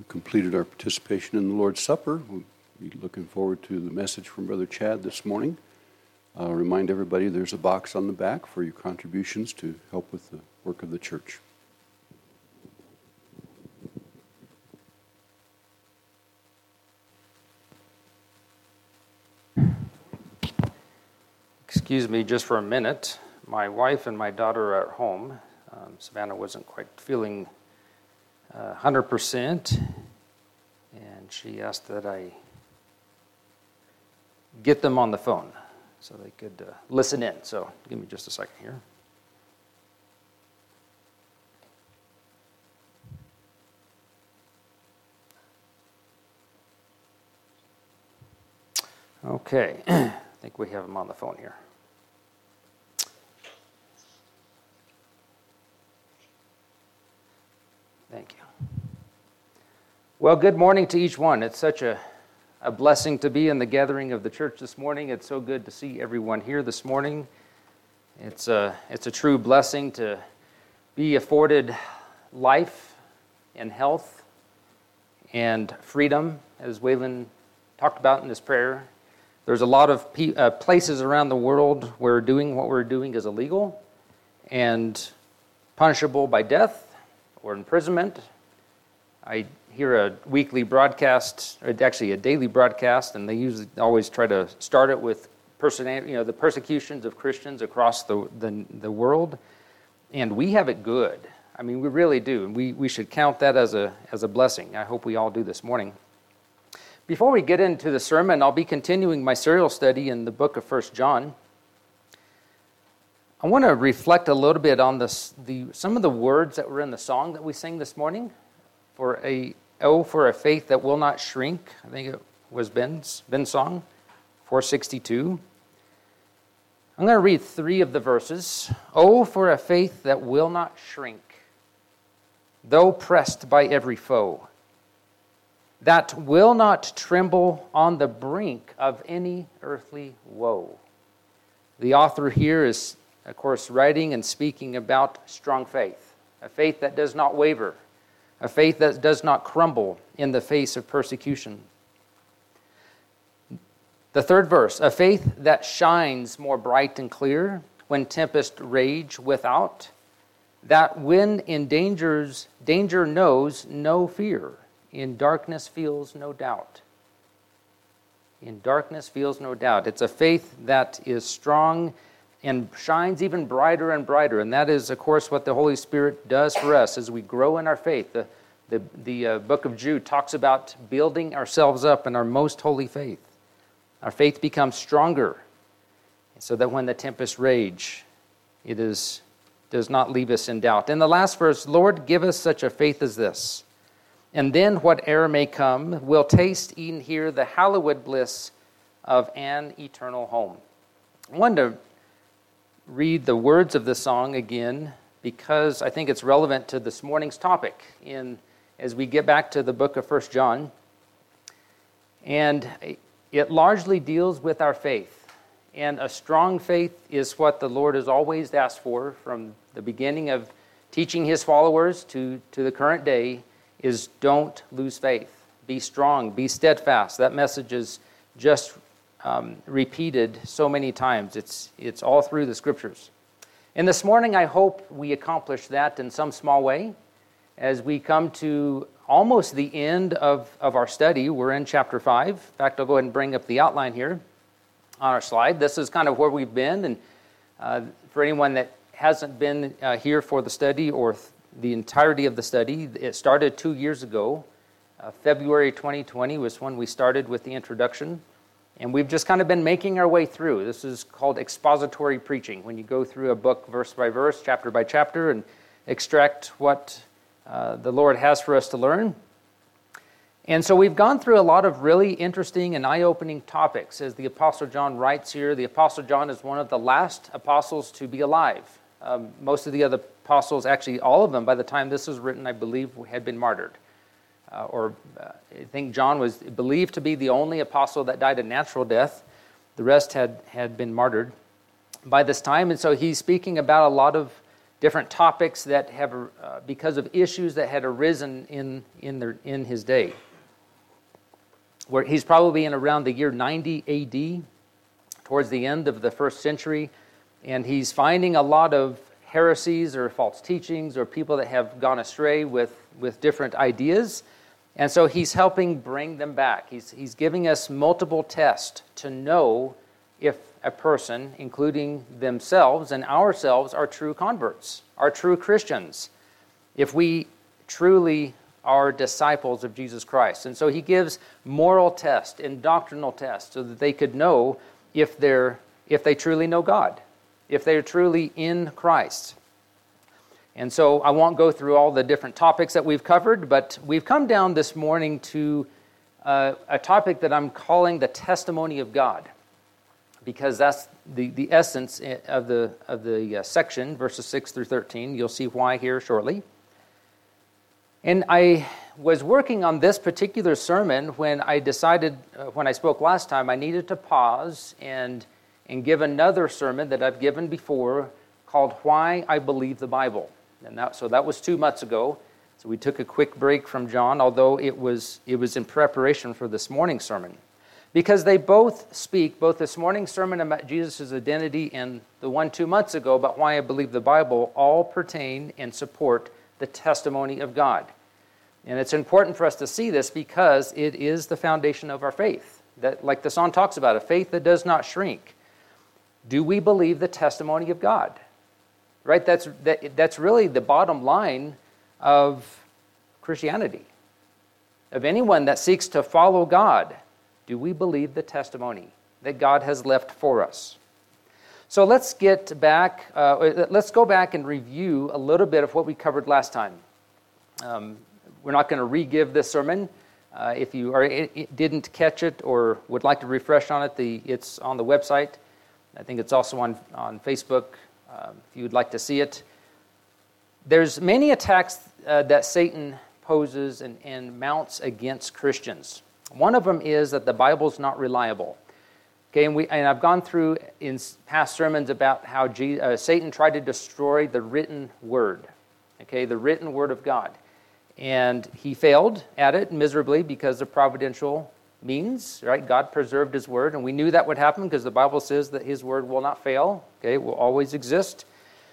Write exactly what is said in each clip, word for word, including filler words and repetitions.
we completed our participation in the Lord's Supper. We'll be looking forward to the message from Brother Chad this morning. I'll remind everybody there's a box on the back for your contributions to help with the work of the church. Excuse me just for a minute. My wife and my daughter are at home. Um, Savannah wasn't quite feeling uh, one hundred percent, and she asked that I get them on the phone so they could uh, listen in. So give me just a second here. Okay, I think we have them on the phone here. Thank you. Well, good morning to each one. It's such a, a blessing to be in the gathering of the church this morning. It's so good to see everyone here this morning. It's a, it's a true blessing to be afforded life and health and freedom, as Waylon talked about in his prayer. There's a lot of pe- uh, places around the world where doing what we're doing is illegal and punishable by death or imprisonment. I hear a weekly broadcast, or actually a daily broadcast, and they usually always try to start it with person, you know, the persecutions of Christians across the, the the world, and we have it good. I mean, we really do. We we should count that as a as a blessing. I hope we all do this morning. Before we get into the sermon, I'll be continuing my serial study in the book of First John. I want to reflect a little bit on this, the some of the words that were in the song that we sang this morning. For a oh, for a faith that will not shrink. I think it was Ben's Ben's song, four sixty-two. I'm going to read three of the verses. Oh, for a faith that will not shrink, though pressed by every foe, that will not tremble on the brink of any earthly woe. The author here is, of course, writing and speaking about strong faith, a faith that does not waver, a faith that does not crumble in the face of persecution. The third verse, a faith that shines more bright and clear when tempests rage without, that when in dangers, danger knows no fear, in darkness feels no doubt. In darkness feels no doubt. It's a faith that is strong and shines even brighter and brighter. And that is, of course, what the Holy Spirit does for us as we grow in our faith. The, the, the uh, book of Jude talks about building ourselves up in our most holy faith. Our faith becomes stronger so that when the tempests rage, it is does not leave us in doubt. In the last verse, Lord, give us such a faith as this. And then whate'er may come, we'll taste and hear the hallowed bliss of an eternal home. I wanted to read the words of the song again because I think it's relevant to this morning's topic in as we get back to the book of First John. And it largely deals with our faith. And a strong faith is what the Lord has always asked for from the beginning of teaching his followers to, to the current day, is don't lose faith. Be strong, be steadfast. That message is just um, repeated so many times. It's it's all through the scriptures. And this morning, I hope we accomplish that in some small way. As we come to almost the end of, of our study, we're in chapter five. In fact, I'll go ahead and bring up the outline here on our slide. This is kind of where we've been. And uh, for anyone that hasn't been uh, here for the study or th- the entirety of the study, it started two years ago. Uh, February twenty twenty was when we started with the introduction. And we've just kind of been making our way through. This is called expository preaching, when you go through a book verse by verse, chapter by chapter, and extract what uh, the Lord has for us to learn. And so we've gone through a lot of really interesting and eye-opening topics. As the Apostle John writes here, the Apostle John is one of the last apostles to be alive. Um, most of the other apostles, actually all of them, by the time this was written, I believe, had been martyred. Uh, or uh, I think John was believed to be the only apostle that died a natural death. The rest had, had been martyred by this time. And so he's speaking about a lot of different topics that have, uh, because of issues that had arisen in in their in his day. Where he's probably in around the year ninety A D, towards the end of the first century, and he's finding a lot of heresies or false teachings or people that have gone astray with, with different ideas. And so he's helping bring them back. He's, he's giving us multiple tests to know if a person, including themselves and ourselves, are true converts, are true Christians, if we truly are disciples of Jesus Christ. And so he gives moral tests and doctrinal tests so that they could know if they're if they truly know God, if they're truly in Christ. And so I won't go through all the different topics that we've covered, but we've come down this morning to uh, a topic that I'm calling the testimony of God, because that's the, the essence of the of the uh, section, verses six through thirteen. You'll see why here shortly. And I was working on this particular sermon when I decided, uh, when I spoke last time, I needed to pause and and give another sermon that I've given before called Why I Believe the Bible. And that, so that was two months ago. So we took a quick break from John, although it was it was in preparation for this morning's sermon. Because they both speak, both this morning's sermon about Jesus' identity and the one two months ago about why I believe the Bible, all pertain and support the testimony of God. And it's important for us to see this because it is the foundation of our faith. That, like the song talks about, a faith that does not shrink. Do we believe the testimony of God? Right? That's that, that's really the bottom line of Christianity. Of anyone that seeks to follow God, do we believe the testimony that God has left for us? So let's get back, uh, let's go back and review a little bit of what we covered last time. Um, we're not going to re-give this sermon. Uh, if you are, it, it didn't catch it or would like to refresh on it, the it's on the website. I think it's also on, on Facebook um, if you would like to see it. There's many attacks uh, that Satan poses and, and mounts against Christians. One of them is that the Bible's not reliable. Okay, and we and I've gone through in past sermons about how Jesus, uh, Satan tried to destroy the written word. Okay, the written word of God, and he failed at it miserably because of providential means. Right, God preserved His word, and we knew that would happen because the Bible says that His word will not fail. Okay, it will always exist.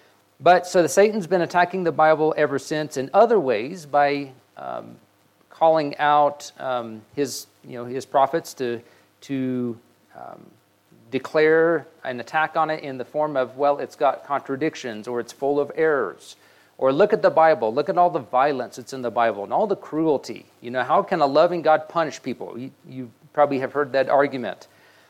But so the Satan's been attacking the Bible ever since in other ways by um, calling out um, his, you know, his prophets to to um, declare an attack on it in the form of, well, it's got contradictions or it's full of errors, or look at the Bible, look at all the violence that's in the Bible and all the cruelty. You know, how can a loving God punish people? You, you probably have heard that argument.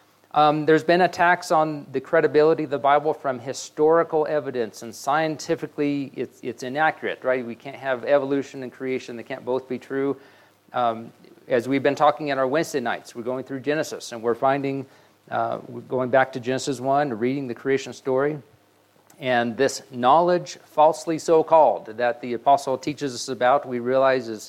Um, there's been attacks on the credibility of the Bible from historical evidence, and scientifically it's, it's inaccurate, right? We can't have evolution and creation. They can't both be true. Um, as we've been talking in our Wednesday nights, we're going through Genesis, and we're finding, uh, we're going back to Genesis one, reading the creation story, and this knowledge, falsely so-called, that the apostle teaches us about, we realize is,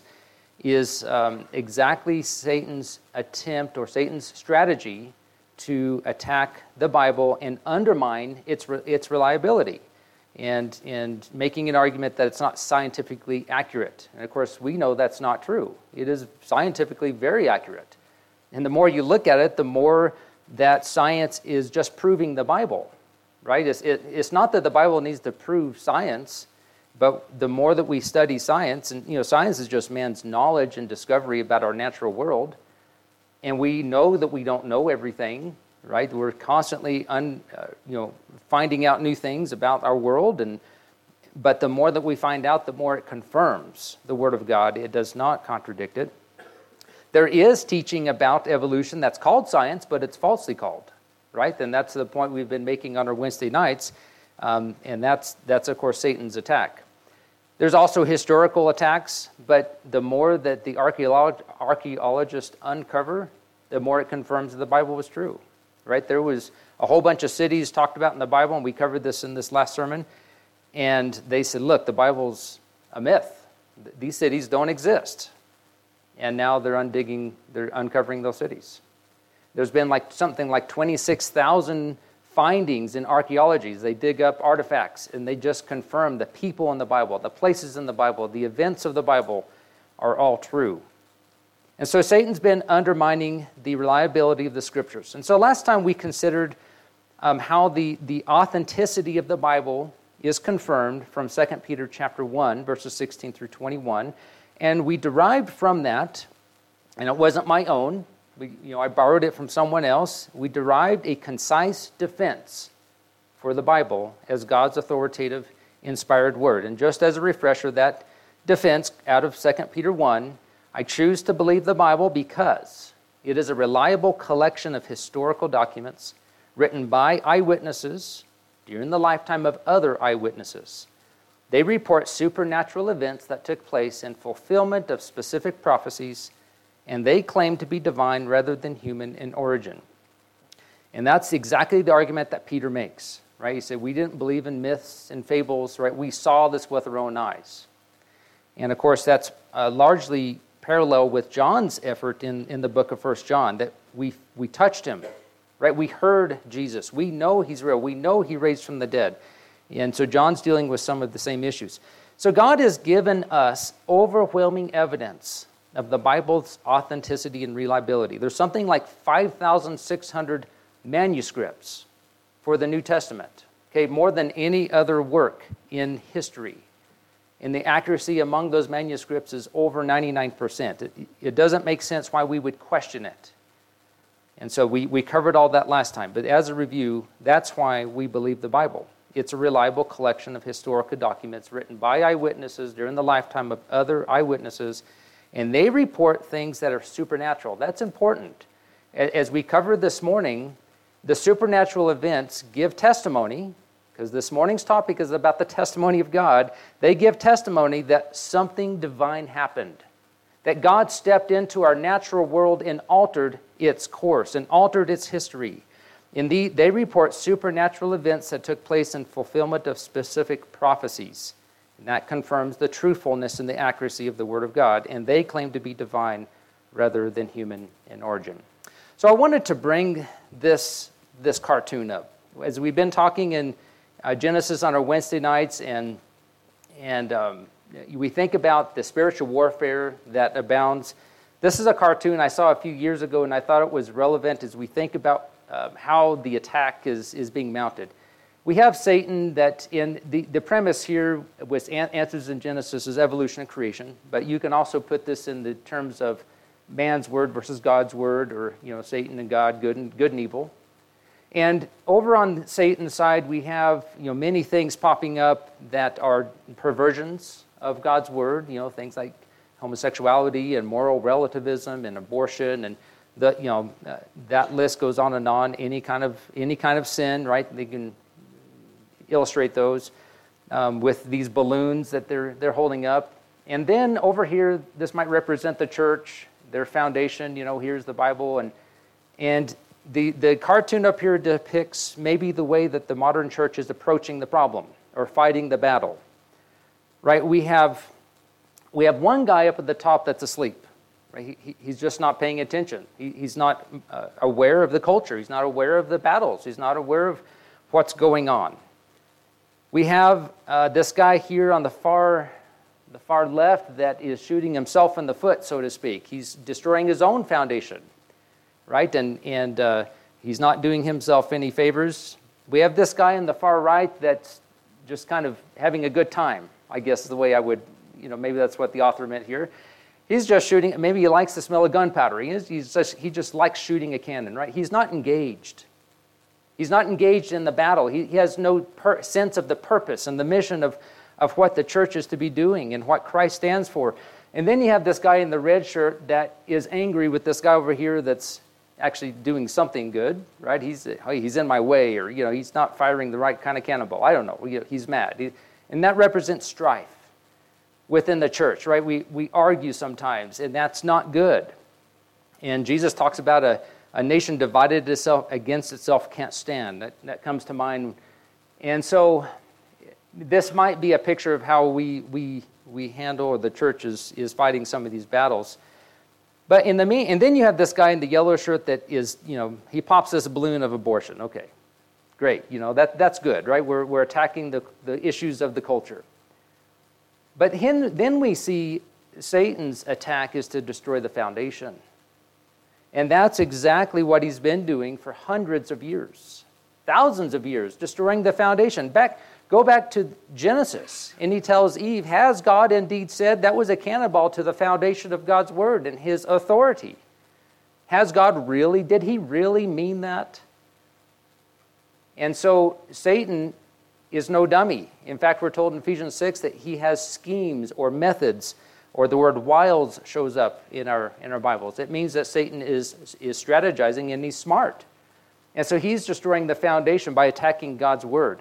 is um, exactly Satan's attempt or Satan's strategy to attack the Bible and undermine its its reliability, and and making an argument that it's not scientifically accurate. And of course, we know that's not true. It is scientifically very accurate. And the more you look at it, the more that science is just proving the Bible, right? It's, it, it's not that the Bible needs to prove science, but the more that we study science, and you know, science is just man's knowledge and discovery about our natural world. And we know that we don't know everything, right? We're constantly, un, uh, you know, finding out new things about our world, and but the more that we find out, the more it confirms the Word of God. It does not contradict it. There is teaching about evolution that's called science, but it's falsely called, right? And that's the point we've been making on our Wednesday nights, um, and that's that's of course Satan's attack. There's also historical attacks, but the more that the archeolog- archaeologists uncover, the more it confirms that the Bible was true, right? There was a whole bunch of cities talked about in the Bible, and we covered this in this last sermon, and they said, look, the Bible's a myth. These cities don't exist. And now they're undigging, they're uncovering those cities. There's been like something like twenty-six thousand findings in archaeology. They dig up artifacts, and they just confirm the people in the Bible, the places in the Bible, the events of the Bible are all true. And so Satan's been undermining the reliability of the Scriptures. And so last time we considered um, how the, the authenticity of the Bible is confirmed from Second Peter chapter one, verses sixteen through twenty-one. And we derived from that, and it wasn't my own, we, you know, I borrowed it from someone else. We derived a concise defense for the Bible as God's authoritative, inspired word. And just as a refresher, that defense out of Second Peter one, I choose to believe the Bible because it is a reliable collection of historical documents written by eyewitnesses during the lifetime of other eyewitnesses. They report supernatural events that took place in fulfillment of specific prophecies, and they claim to be divine rather than human in origin. And that's exactly the argument that Peter makes, right? He said, we didn't believe in myths and fables, right? We saw this with our own eyes. And of course, that's uh, largely parallel with John's effort in, in the book of First John, that we we touched him, right? We heard Jesus. We know he's real. We know he raised from the dead. And so John's dealing with some of the same issues. So God has given us overwhelming evidence of the Bible's authenticity and reliability. There's something like five thousand six hundred manuscripts for the New Testament, okay, more than any other work in history. And the accuracy among those manuscripts is over ninety-nine percent. It, it doesn't make sense why we would question it. And so we, we covered all that last time. But as a review, that's why we believe the Bible. It's a reliable collection of historical documents written by eyewitnesses during the lifetime of other eyewitnesses, and they report things that are supernatural. That's important. As we covered this morning, the supernatural events give testimony, because this morning's topic is about the testimony of God. They give testimony that something divine happened, that God stepped into our natural world and altered its course and altered its history. Indeed, they report supernatural events that took place in fulfillment of specific prophecies. And that confirms the truthfulness and the accuracy of the Word of God, and they claim to be divine rather than human in origin. So I wanted to bring this, this cartoon up. As we've been talking in uh, Genesis on our Wednesday nights, and, and um, we think about the spiritual warfare that abounds. This is a cartoon I saw a few years ago, and I thought it was relevant as we think about uh, how the attack is, is being mounted. We have Satan that in the, the premise here with answers in Genesis is evolution and creation, but you can also put this in the terms of man's word versus God's word, or you know, Satan and God, good and good and evil. And over on Satan's side, we have you know many things popping up that are perversions of God's word. You know, things like homosexuality and moral relativism and abortion, and the you know uh, that list goes on and on. Any kind of any kind of sin, right? They can illustrate those um, with these balloons that they're they're holding up. And then over here, this might represent the church, their foundation. You know, here's the Bible, and and the the cartoon up here depicts maybe the way that the modern church is approaching the problem or fighting the battle. Right? We have we have one guy up at the top that's asleep. Right? He, he, he's just not paying attention. He, he's not uh, aware of the culture. He's not aware of the battles. He's not aware of what's going on. We have uh, this guy here on the far, the far left that is shooting himself in the foot, so to speak. He's destroying his own foundation, right? And and uh, he's not doing himself any favors. We have this guy in the far right that's just kind of having a good time, I guess is the way I would, you know, maybe that's what the author meant here. He's just shooting. Maybe he likes the smell of gunpowder. He, is, he's just, he just likes shooting a cannon, right? He's not engaged. He's not engaged in the battle. He, he has no per- sense of the purpose and the mission of, of what the church is to be doing and what Christ stands for. And then you have this guy in the red shirt that is angry with this guy over here that's actually doing something good, right? He's he's in my way, or you know, he's not firing the right kind of cannonball. I don't know. You know he's mad, he, and that represents strife within the church, right? We we argue sometimes, and that's not good. And Jesus talks about a A nation divided itself against itself can't stand. That, that comes to mind. And so this might be a picture of how we we we handle, or the church is, is fighting some of these battles. But in the mean, and then you have this guy in the yellow shirt that is, you know, he pops this balloon of abortion. Okay, Great, you know, that, that's good, right? We're, we're attacking the, the issues of the culture. But then, then we see Satan's attack is to destroy the foundation. And that's exactly what he's been doing for hundreds of years, thousands of years, destroying the foundation. Back, go back to Genesis, and he tells Eve, has God indeed said? That was a cannonball to the foundation of God's word and his authority. Has God really, did he really mean that? And so Satan is no dummy. In fact, we're told in Ephesians six that he has schemes or methods, or the word wiles shows up in our in our Bibles. It means that Satan is, is strategizing and he's smart. And so he's destroying the foundation by attacking God's word.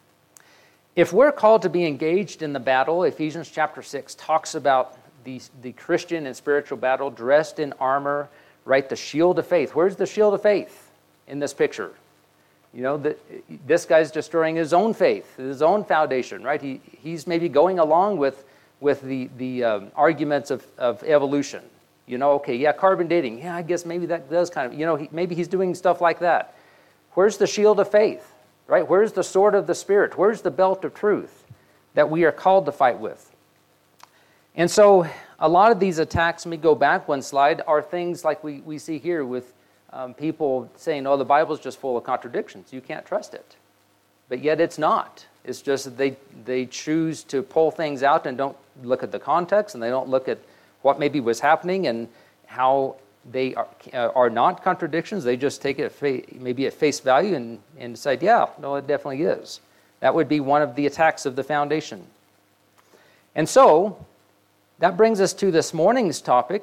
If we're called to be engaged in the battle, Ephesians chapter six talks about the, the Christian and spiritual battle, dressed in armor, right? The shield of faith. Where's the shield of faith in this picture? You know, the, this guy's destroying his own faith, his own foundation, right? He He's maybe going along with, with the, the um, arguments of, of evolution. You know, okay, yeah, carbon dating. Yeah, I guess maybe that does kind of, you know, he, maybe he's doing stuff like that. Where's the shield of faith, right? Where's the sword of the Spirit? Where's the belt of truth that we are called to fight with? And so a lot of these attacks, let me go back one slide, are things like we, we see here with Um, people saying, oh, the Bible's just full of contradictions. You can't trust it. But yet it's not. It's just that they, they choose to pull things out and don't look at the context, and they don't look at what maybe was happening and how they are, uh, are not contradictions. They just take it at fa- maybe at face value and, and decide, yeah, no, it definitely is. That would be one of the attacks of the foundation. And so that brings us to this morning's topic,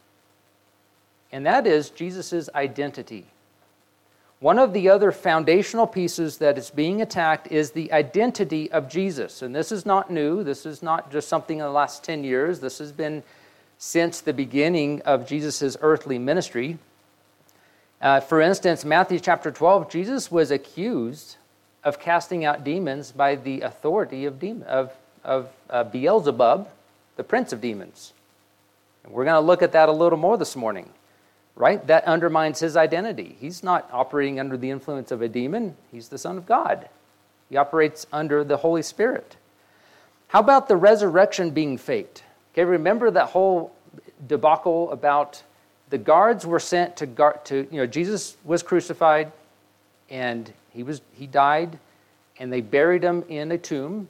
and that is Jesus' identity. One of the other foundational pieces that is being attacked is the identity of Jesus. And this is not new. This is not just something in the last ten years. This has been since the beginning of Jesus' earthly ministry. Uh, for instance, Matthew chapter twelve, Jesus was accused of casting out demons by the authority of, demon, of, of uh, Beelzebub, the prince of demons. And we're going to look at that a little more this morning. Right? That undermines his identity. He's not operating under the influence of a demon. He's the Son of God. He operates under the Holy Spirit. How about the resurrection being faked? Okay, remember that whole debacle about the guards were sent to guard, to, you know, Jesus was crucified and he was he died, and they buried him in a tomb.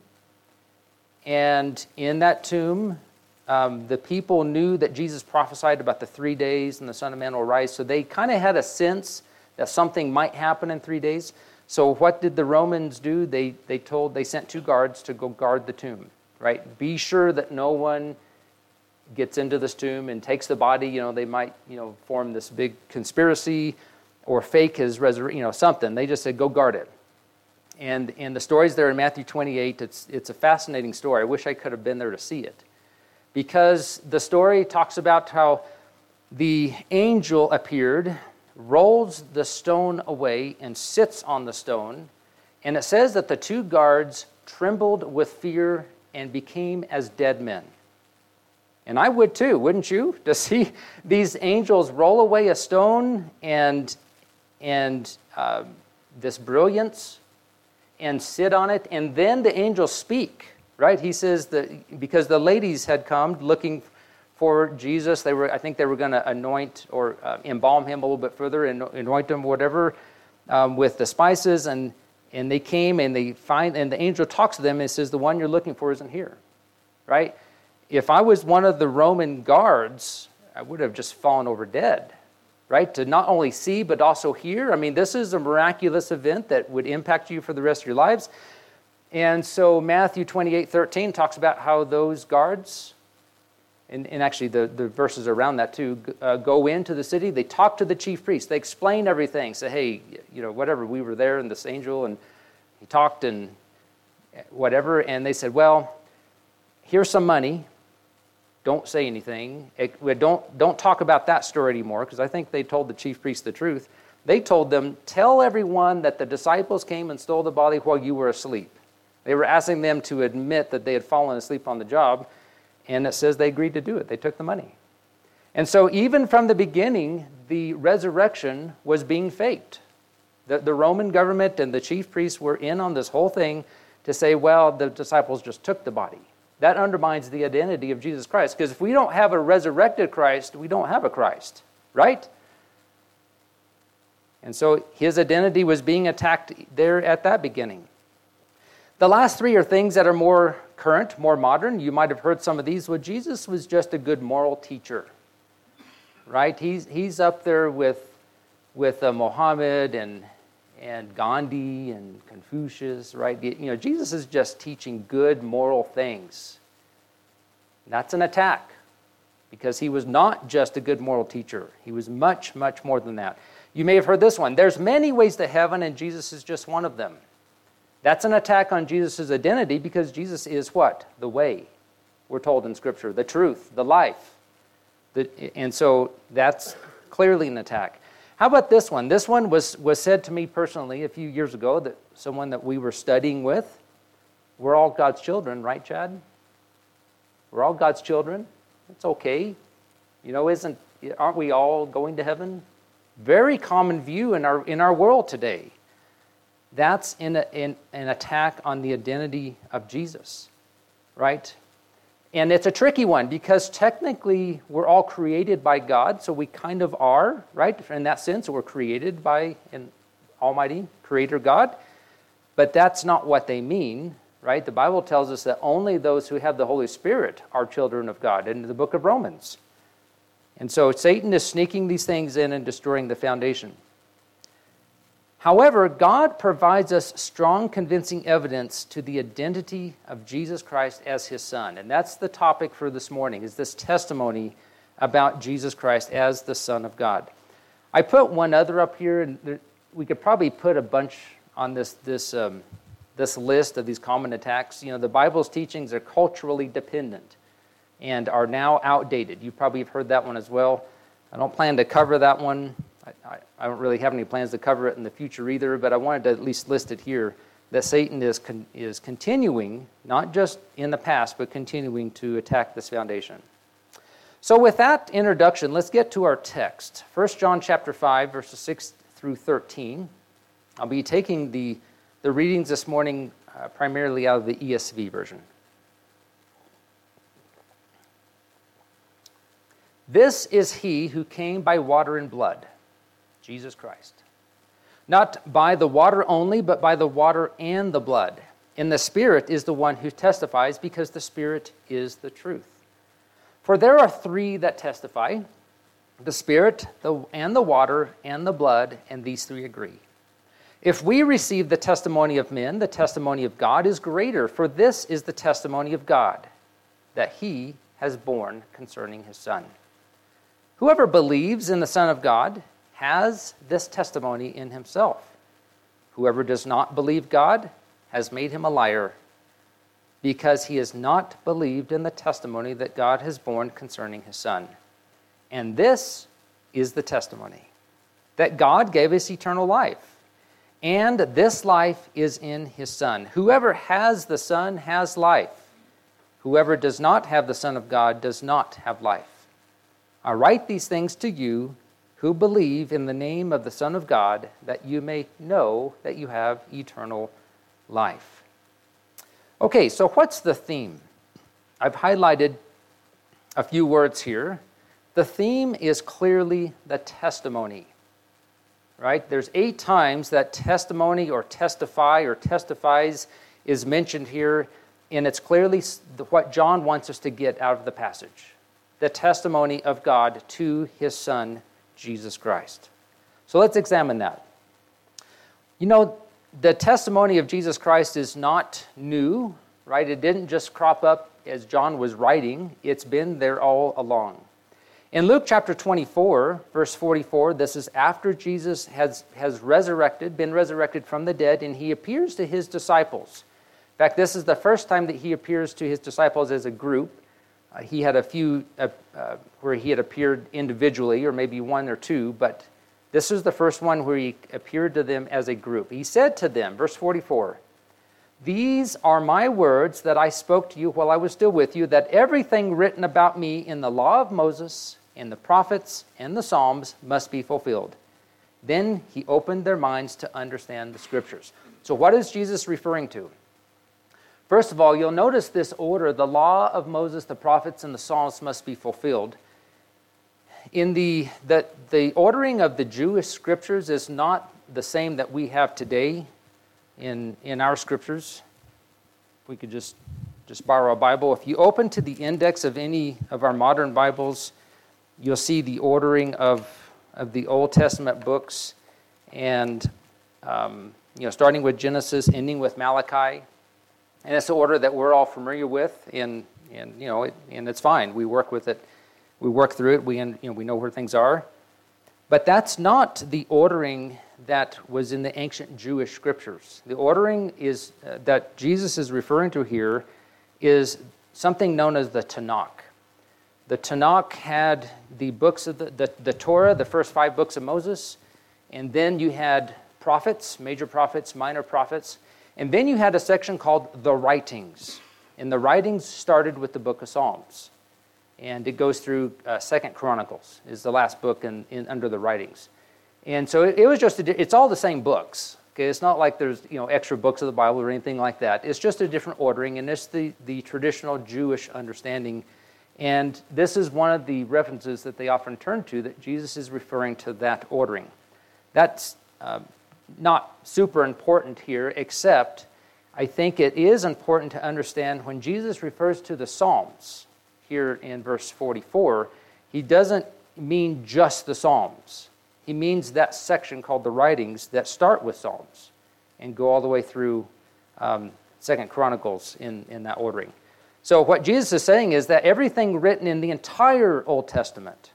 And in that tomb, Um, the people knew that Jesus prophesied about the three days and the Son of Man will rise. So they kind of had a sense that something might happen in three days. So what did the Romans do? They they told they sent two guards to go guard the tomb, right? Be sure that no one gets into this tomb and takes the body. You know, they might, you know, form this big conspiracy or fake his resurrection, you know, something. They just said, go guard it. And and the story's there in Matthew twenty-eight. It's it's a fascinating story. I wish I could have been there to see it. Because the story talks about how the angel appeared, rolls the stone away, and sits on the stone. And it says that the two guards trembled with fear and became as dead men. And I would too, wouldn't you? To see these angels roll away a stone and, and uh, this brilliance and sit on it, and then the angels speak. Right? He says that because the ladies had come looking for Jesus, they were, I think they were going to anoint or uh, embalm him a little bit further and anoint him, whatever, um, with the spices. And, and they came and they find, and the angel talks to them and says, the one you're looking for isn't here. Right? If I was one of the Roman guards, I would have just fallen over dead. Right? To not only see, but also hear. I mean, this is a miraculous event that would impact you for the rest of your lives. And so Matthew twenty-eight thirteen talks about how those guards, and, and actually the, the verses around that too, uh, go into the city. They talk to the chief priests. They explain everything. Say, hey, you know, whatever, we were there and this angel, and he talked and whatever. And they said, well, here's some money. Don't say anything. It, don't, don't talk about that story anymore, because I think they told the chief priests the truth. They told them, tell everyone that the disciples came and stole the body while you were asleep. They were asking them to admit that they had fallen asleep on the job, and it says they agreed to do it. They took the money. And so even from the beginning, the resurrection was being faked. The, the Roman government and the chief priests were in on this whole thing to say, well, the disciples just took the body. That undermines the identity of Jesus Christ, because if we don't have a resurrected Christ, we don't have a Christ, right? And so his identity was being attacked there at that beginning. The last three are things that are more current, more modern. You might have heard some of these. Well, Jesus was just a good moral teacher, right? He's he's up there with with uh, Muhammad and and Gandhi and Confucius, right? You know, Jesus is just teaching good moral things. That's an attack, because he was not just a good moral teacher. He was much, much more than that. You may have heard this one. There's many ways to heaven, and Jesus is just one of them. That's an attack on Jesus' identity, because Jesus is what? The way, we're told in Scripture, the truth, the life. The, and so that's clearly an attack. How about this one? This one was, was said to me personally a few years ago, that someone that we were studying with. We're all God's children, right, Chad? We're all God's children. It's okay. You know, isn't aren't we all going to heaven? Very common view in our in our world today. That's in, a, in an attack on the identity of Jesus, right? And it's a tricky one, because technically we're all created by God, so we kind of are, right? In that sense, we're created by an almighty creator God. But that's not what they mean, right? The Bible tells us that only those who have the Holy Spirit are children of God in the book of Romans. And so Satan is sneaking these things in and destroying the foundation. However, God provides us strong, convincing evidence to the identity of Jesus Christ as his Son. And that's the topic for this morning, is this testimony about Jesus Christ as the Son of God. I put one other up here, and there, we could probably put a bunch on this, this, um, this list of these common attacks. You know, the Bible's teachings are culturally dependent and are now outdated. You probably have heard that one as well. I don't plan to cover that one. I, I don't really have any plans to cover it in the future either, but I wanted to at least list it here, that Satan is con- is continuing, not just in the past, but continuing to attack this foundation. So with that introduction, let's get to our text. First John chapter five, verses six through thirteen. I'll be taking the, the readings this morning uh, primarily out of the E S V version. This is he who came by water and blood, Jesus Christ. Not by the water only, but by the water and the blood. And the Spirit is the one who testifies, because the Spirit is the truth. For there are three that testify, the Spirit, the, and the water, and the blood, and these three agree. If we receive the testimony of men, the testimony of God is greater, for this is the testimony of God, that he has borne concerning his Son. Whoever believes in the Son of God has this testimony in himself. Whoever does not believe God has made him a liar, because he has not believed in the testimony that God has borne concerning his Son. And this is the testimony, that God gave us eternal life, and this life is in his Son. Whoever has the Son has life. Whoever does not have the Son of God does not have life. I write these things to you who believe in the name of the Son of God, that you may know that you have eternal life. Okay, so what's the theme? I've highlighted a few words here. The theme is clearly the testimony, right? There's eight times that testimony or testify or testifies is mentioned here, and it's clearly what John wants us to get out of the passage. The testimony of God to his Son, Jesus Christ. So let's examine that. You know, the testimony of Jesus Christ is not new, right? It didn't just crop up as John was writing. It's been there all along. In Luke chapter twenty-four, verse forty-four, this is after Jesus has, has resurrected, been resurrected from the dead, and he appears to his disciples. In fact, this is the first time that he appears to his disciples as a group. Uh, he had a few uh, uh, where he had appeared individually, or maybe one or two, but this is the first one where he appeared to them as a group. He said to them, verse forty-four, "These are my words that I spoke to you while I was still with you, that everything written about me in the law of Moses, in the prophets, and the Psalms must be fulfilled." Then he opened their minds to understand the Scriptures. So what is Jesus referring to? First of all, you'll notice this order: the law of Moses, the prophets, and the Psalms must be fulfilled. In the, the, the ordering of the Jewish Scriptures is not the same that we have today in, in our Scriptures. We could just, just borrow a Bible. If you open to the index of any of our modern Bibles, you'll see the ordering of, of the Old Testament books, and um, you know, starting with Genesis, ending with Malachi. And it's the order that we're all familiar with, and, and you know, it, and it's fine. We work with it. We work through it. We, you know, we know where things are. But that's not the ordering that was in the ancient Jewish Scriptures. The ordering is uh, that Jesus is referring to here is something known as the Tanakh. The Tanakh had the books of the, the, the Torah, the first five books of Moses, and then you had prophets, major prophets, minor prophets, and then you had a section called the Writings. And the Writings started with the book of Psalms. And it goes through uh, Second Chronicles, is the last book in, in under the Writings. And so it, it was just, a, it's all the same books. Okay, it's not like there's, you know, extra books of the Bible or anything like that. It's just a different ordering, and it's the, the traditional Jewish understanding. And this is one of the references that they often turn to, that Jesus is referring to that ordering. That's uh, not super important here, except I think it is important to understand when Jesus refers to the Psalms here in verse forty-four, he doesn't mean just the Psalms. He means that section called the Writings that start with Psalms and go all the way through um, Second Chronicles in, in that ordering. So what Jesus is saying is that everything written in the entire Old Testament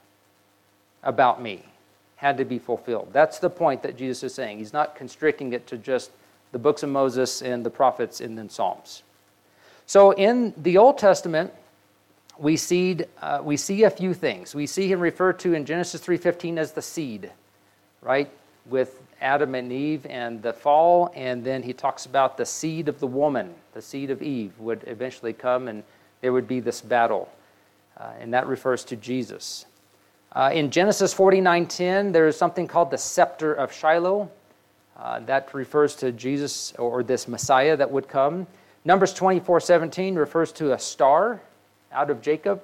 about me had to be fulfilled. That's the point that Jesus is saying. He's not constricting it to just the books of Moses and the prophets and then Psalms. So in the Old Testament, we see, uh, we see a few things. We see him referred to in Genesis three fifteen as the seed, right? With Adam and Eve and the fall, and then he talks about the seed of the woman, the seed of Eve would eventually come, and there would be this battle, uh, and that refers to Jesus. Uh, in Genesis forty-nine ten, there is something called the scepter of Shiloh. Uh, that refers to Jesus, or this Messiah that would come. Numbers twenty-four seventeen refers to a star out of Jacob.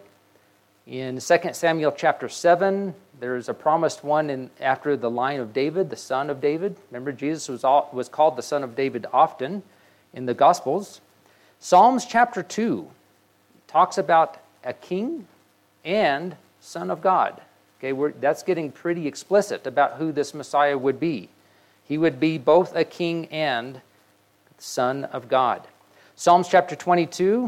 In Second Samuel chapter seven, there's a promised one in, after the line of David, the son of David. Remember, Jesus was, all, was called the son of David often in the Gospels. Psalms chapter two talks about a king and son of God. Okay, we're, that's getting pretty explicit about who this Messiah would be. He would be both a king and son of God. Psalms chapter twenty-two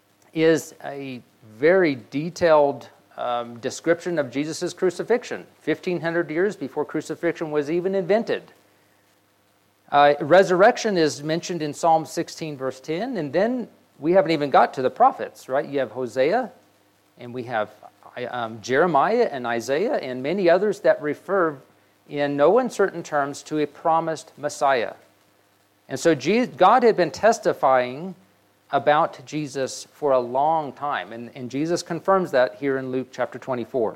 is a very detailed um, description of Jesus' crucifixion, fifteen hundred years before crucifixion was even invented. Uh, resurrection is mentioned in Psalm sixteen, verse ten, and then we haven't even got to the prophets, right? You have Hosea, and we have um, Jeremiah and Isaiah, and many others that refer in no uncertain terms to a promised Messiah. And so God had been testifying about Jesus for a long time, and, and Jesus confirms that here in Luke chapter twenty-four.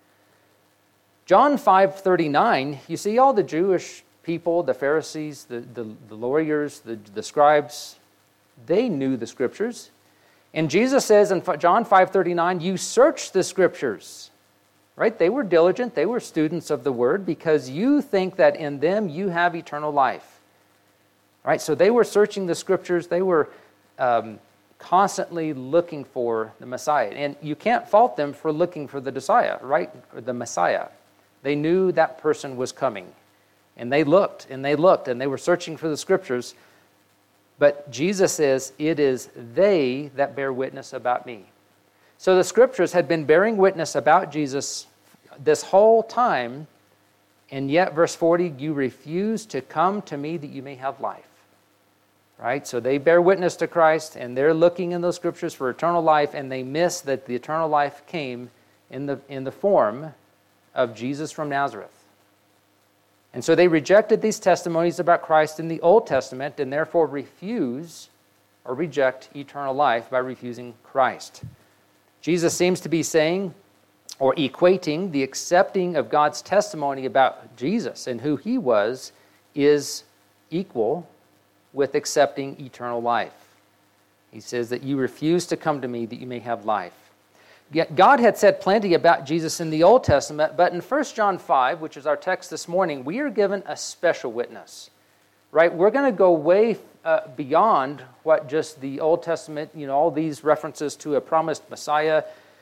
John five thirty-nine, you see all the Jewish people, the Pharisees, the, the, the lawyers, the, the scribes, they knew the Scriptures. And Jesus says in John five thirty-nine, you search the Scriptures. Right? They were diligent, they were students of the Word, because you think that in them you have eternal life. Right? So they were searching the Scriptures, they were Um, constantly looking for the Messiah. And you can't fault them for looking for the Messiah, right? Or the Messiah. They knew that person was coming. And they looked, and they looked, and they were searching for the Scriptures. But Jesus says, it is they that bear witness about me. So the Scriptures had been bearing witness about Jesus this whole time, and yet, verse forty, you refuse to come to me that you may have life. Right? So they bear witness to Christ, and they're looking in those Scriptures for eternal life, and they miss that the eternal life came in the, in the form of Jesus from Nazareth. And so they rejected these testimonies about Christ in the Old Testament, and therefore refuse or reject eternal life by refusing Christ. Jesus seems to be saying, or equating the accepting of God's testimony about Jesus and who he was is equal with accepting eternal life. He says that you refuse to come to me that you may have life. Yet God had said plenty about Jesus in the Old Testament, but in First John five, which is our text this morning, we are given a special witness, right? We're going to go way uh, beyond what just the Old Testament, you know, all these references to a promised Messiah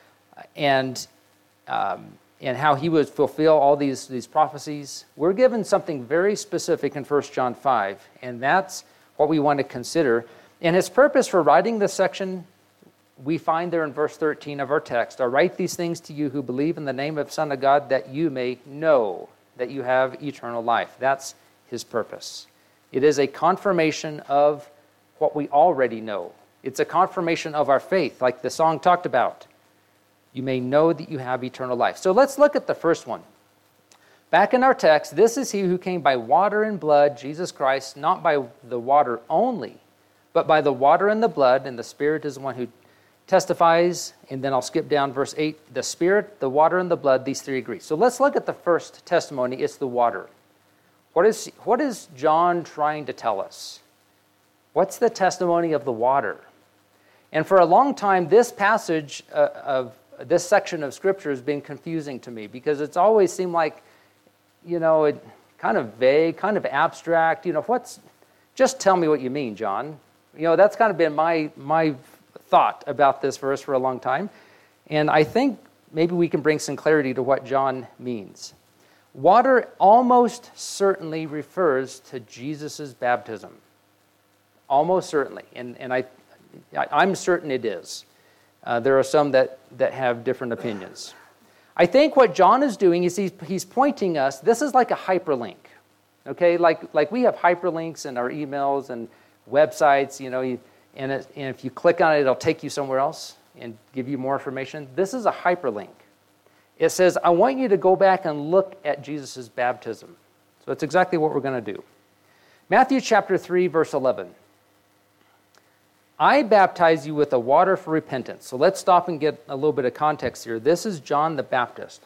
and um, and how he would fulfill all these, these prophecies. We're given something very specific in First John five, and that's what we want to consider. And his purpose for writing this section, we find there in verse thirteen of our text. I write these things to you who believe in the name of the Son of God, that you may know that you have eternal life. That's his purpose. It is a confirmation of what we already know. It's a confirmation of our faith, like the song talked about. You may know that you have eternal life. So let's look at the first one. Back in our text, this is he who came by water and blood, Jesus Christ, not by the water only, but by the water and the blood, and the Spirit is the one who testifies. And then I'll skip down verse eight. The Spirit, the water, and the blood, these three agree. So let's look at the first testimony. It's the water. What is, what is John trying to tell us? What's the testimony of the water? And for a long time, this passage uh, of this section of Scripture has been confusing to me because it's always seemed like, you know, it kind of vague, kind of abstract. You know, what's, just tell me what you mean, John. You know, that's kind of been my my thought about this verse for a long time. And I think maybe we can bring some clarity to what John means. Water almost certainly refers to Jesus' baptism. Almost certainly. And, and I, I, I'm certain it is. Uh, there are some that, that have different opinions. I think what John is doing is he's, he's pointing us, this is like a hyperlink. Okay, like, like we have hyperlinks in our emails and websites, you know, you, and, it, and if you click on it, it'll take you somewhere else and give you more information. This is a hyperlink. It says, I want you to go back and look at Jesus' baptism. So that's exactly what we're going to do. Matthew chapter three, verse eleven. I baptize you with the water for repentance. So let's stop and get a little bit of context here. This is John the Baptist.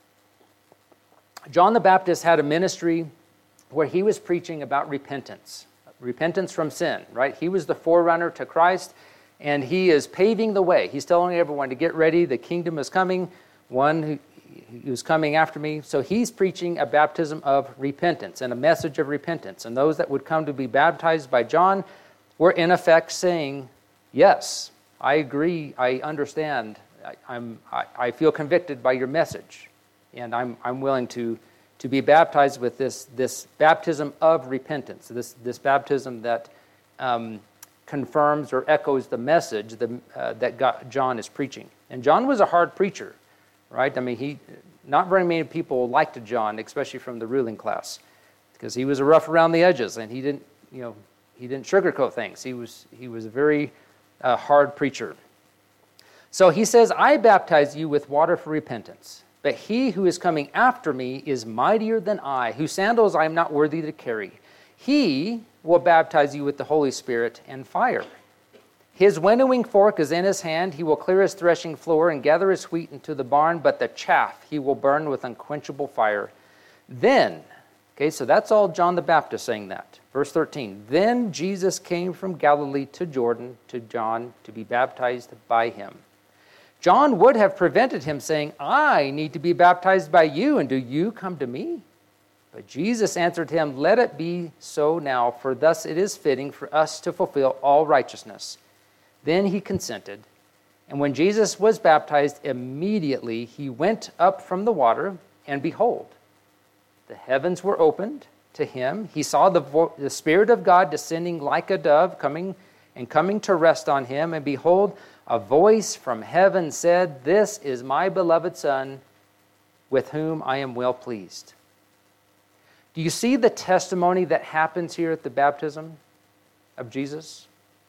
John the Baptist had a ministry where he was preaching about repentance. Repentance from sin, right? He was the forerunner to Christ, and he is paving the way. He's telling everyone to get ready. The kingdom is coming. One who, who's coming after me. So he's preaching a baptism of repentance and a message of repentance. And those that would come to be baptized by John were in effect saying, yes, I agree, I understand, I, I'm, I, I feel convicted by your message, and I'm, I'm willing to, to be baptized with this, this baptism of repentance, this, this baptism that um, confirms or echoes the message the, uh, that God, John is preaching. And John was a hard preacher, right? I mean, he not very many people liked John, especially from the ruling class, because he was rough around the edges, and he didn't, you know, He didn't sugarcoat things. He was he was a very uh, hard preacher. So he says, I baptize you with water for repentance, but he who is coming after me is mightier than I, whose sandals I am not worthy to carry. He will baptize you with the Holy Spirit and fire. His winnowing fork is in his hand. He will clear his threshing floor and gather his wheat into the barn, but the chaff he will burn with unquenchable fire. Then, okay, so that's all John the Baptist saying that. Verse thirteen, then Jesus came from Galilee to Jordan to John to be baptized by him. John would have prevented him saying, I need to be baptized by you, and do you come to me? But Jesus answered him, let it be so now, for thus it is fitting for us to fulfill all righteousness. Then he consented. And when Jesus was baptized, immediately he went up from the water, and behold, the heavens were opened to him. He saw the, vo- the Spirit of God descending like a dove, coming and coming to rest on him. And behold, a voice from heaven said, this is my beloved Son, with whom I am well pleased. Do you see the testimony that happens here at the baptism of Jesus?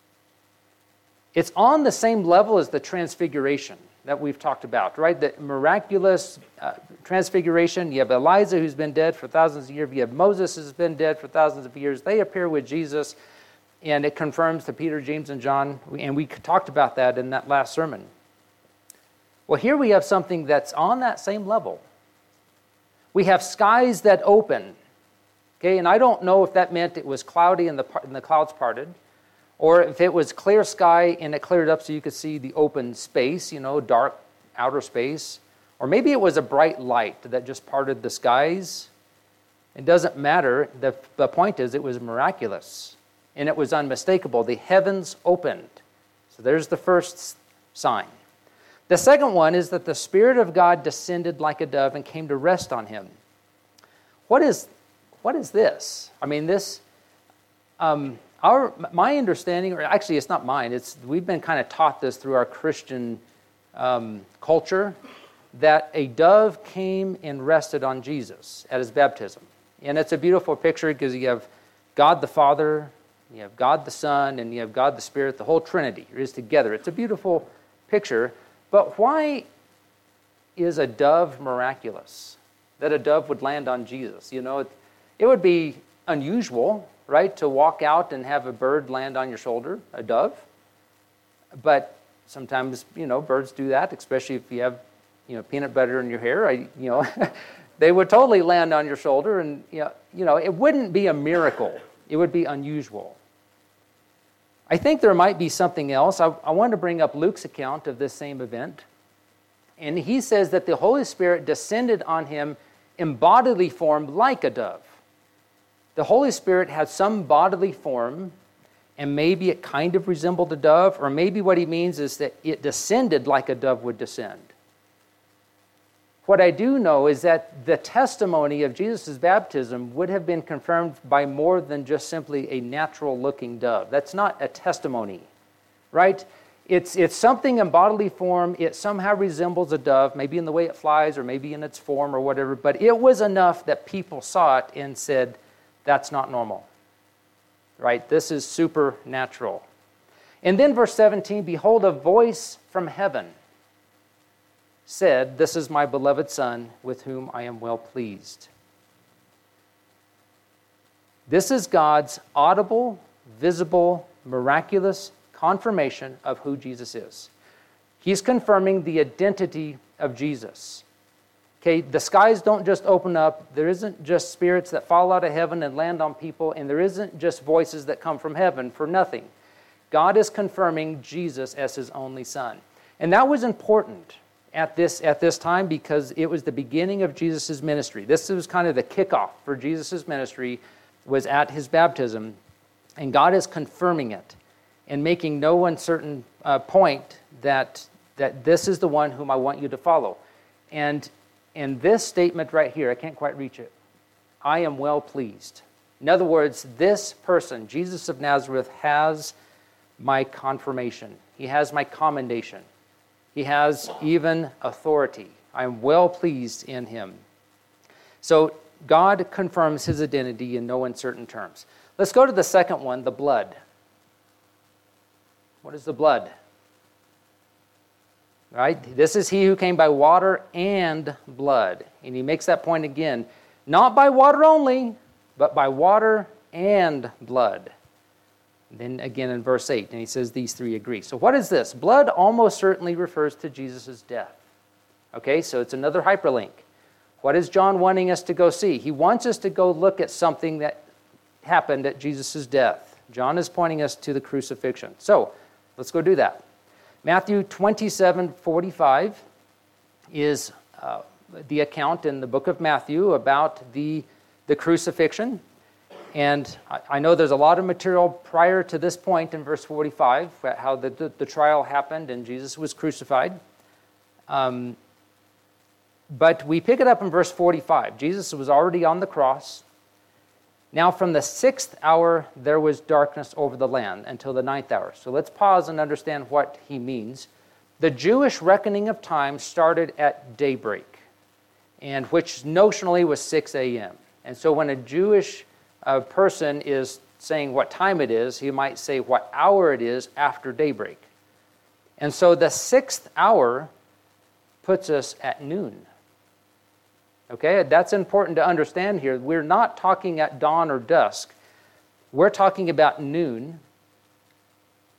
It's on the same level as the transfiguration that we've talked about, right? The miraculous uh, transfiguration. You have Elijah who's been dead for thousands of years. You have Moses who's been dead for thousands of years. They appear with Jesus, and it confirms to Peter, James, and John. And we talked about that in that last sermon. Well, here we have something that's on that same level. We have skies that open. Okay, and I don't know if that meant it was cloudy and the, and the clouds parted, or if it was clear sky and it cleared up so you could see the open space, you know, dark outer space. Or maybe it was a bright light that just parted the skies. It doesn't matter. The, the point is it was miraculous and it was unmistakable. The heavens opened. So there's the first sign. The second one is that the Spirit of God descended like a dove and came to rest on him. What is, what is this? I mean, this, um, our, my understanding, or actually it's not mine, it's, we've been kind of taught this through our Christian um, culture, that a dove came and rested on Jesus at his baptism. And it's a beautiful picture because you have God the Father, you have God the Son, and you have God the Spirit. The whole Trinity is together. It's a beautiful picture. But why is a dove miraculous? That a dove would land on Jesus? You know, it, it would be unusual, right, to walk out and have a bird land on your shoulder, a dove. But sometimes, you know, birds do that, especially if you have, you know, peanut butter in your hair. I, you know, they would totally land on your shoulder, and you know, you know, it wouldn't be a miracle. It would be unusual. I think there might be something else. I, I wanted to bring up Luke's account of this same event. And he says that the Holy Spirit descended on him in bodily form like a dove. The Holy Spirit had some bodily form, and maybe it kind of resembled a dove, or maybe what he means is that it descended like a dove would descend. What I do know is that the testimony of Jesus' baptism would have been confirmed by more than just simply a natural-looking dove. That's not a testimony, right? It's, it's something in bodily form. It somehow resembles a dove, maybe in the way it flies or maybe in its form or whatever, but it was enough that people saw it and said, that's not normal, right? This is supernatural. And then verse seventeen, behold, a voice from heaven said, this is my beloved Son, with whom I am well pleased. This is God's audible, visible, miraculous confirmation of who Jesus is. He's confirming the identity of Jesus. Okay, the skies don't just open up. There isn't just spirits that fall out of heaven and land on people, and there isn't just voices that come from heaven for nothing. God is confirming Jesus as his only Son. And that was important at this at this time because it was the beginning of Jesus' ministry. This was kind of the kickoff for Jesus' ministry, was at his baptism, and God is confirming it and making no uncertain uh, point that, that this is the one whom I want you to follow. And in this statement right here, I can't quite reach it, I am well pleased. In other words, this person, Jesus of Nazareth, has my confirmation. He has my commendation. He has even authority. I am well pleased in him. So God confirms his identity in no uncertain terms. Let's go to the second one, the blood. What is the blood? Right? This is he who came by water and blood. And he makes that point again. Not by water only, but by water and blood. Then again in verse eight, and he says these three agree. So what is this? Blood almost certainly refers to Jesus' death. Okay, so it's another hyperlink. What is John wanting us to go see? He wants us to go look at something that happened at Jesus' death. John is pointing us to the crucifixion. So let's go do that. Matthew twenty-seven forty-five is uh, the account in the book of Matthew about the, the crucifixion. And I know there's a lot of material prior to this point in verse forty-five, how the, the, the trial happened and Jesus was crucified. Um, but we pick it up in verse forty-five. Jesus was already on the cross. Now from the sixth hour there was darkness over the land until the ninth hour. So let's pause and understand what he means. The Jewish reckoning of time started at daybreak, and which notionally was six a.m. And so when a Jewish a person is saying what time it is, he might say what hour it is after daybreak. And so the sixth hour puts us at noon. Okay, that's important to understand here. We're not talking at dawn or dusk. We're talking about noon.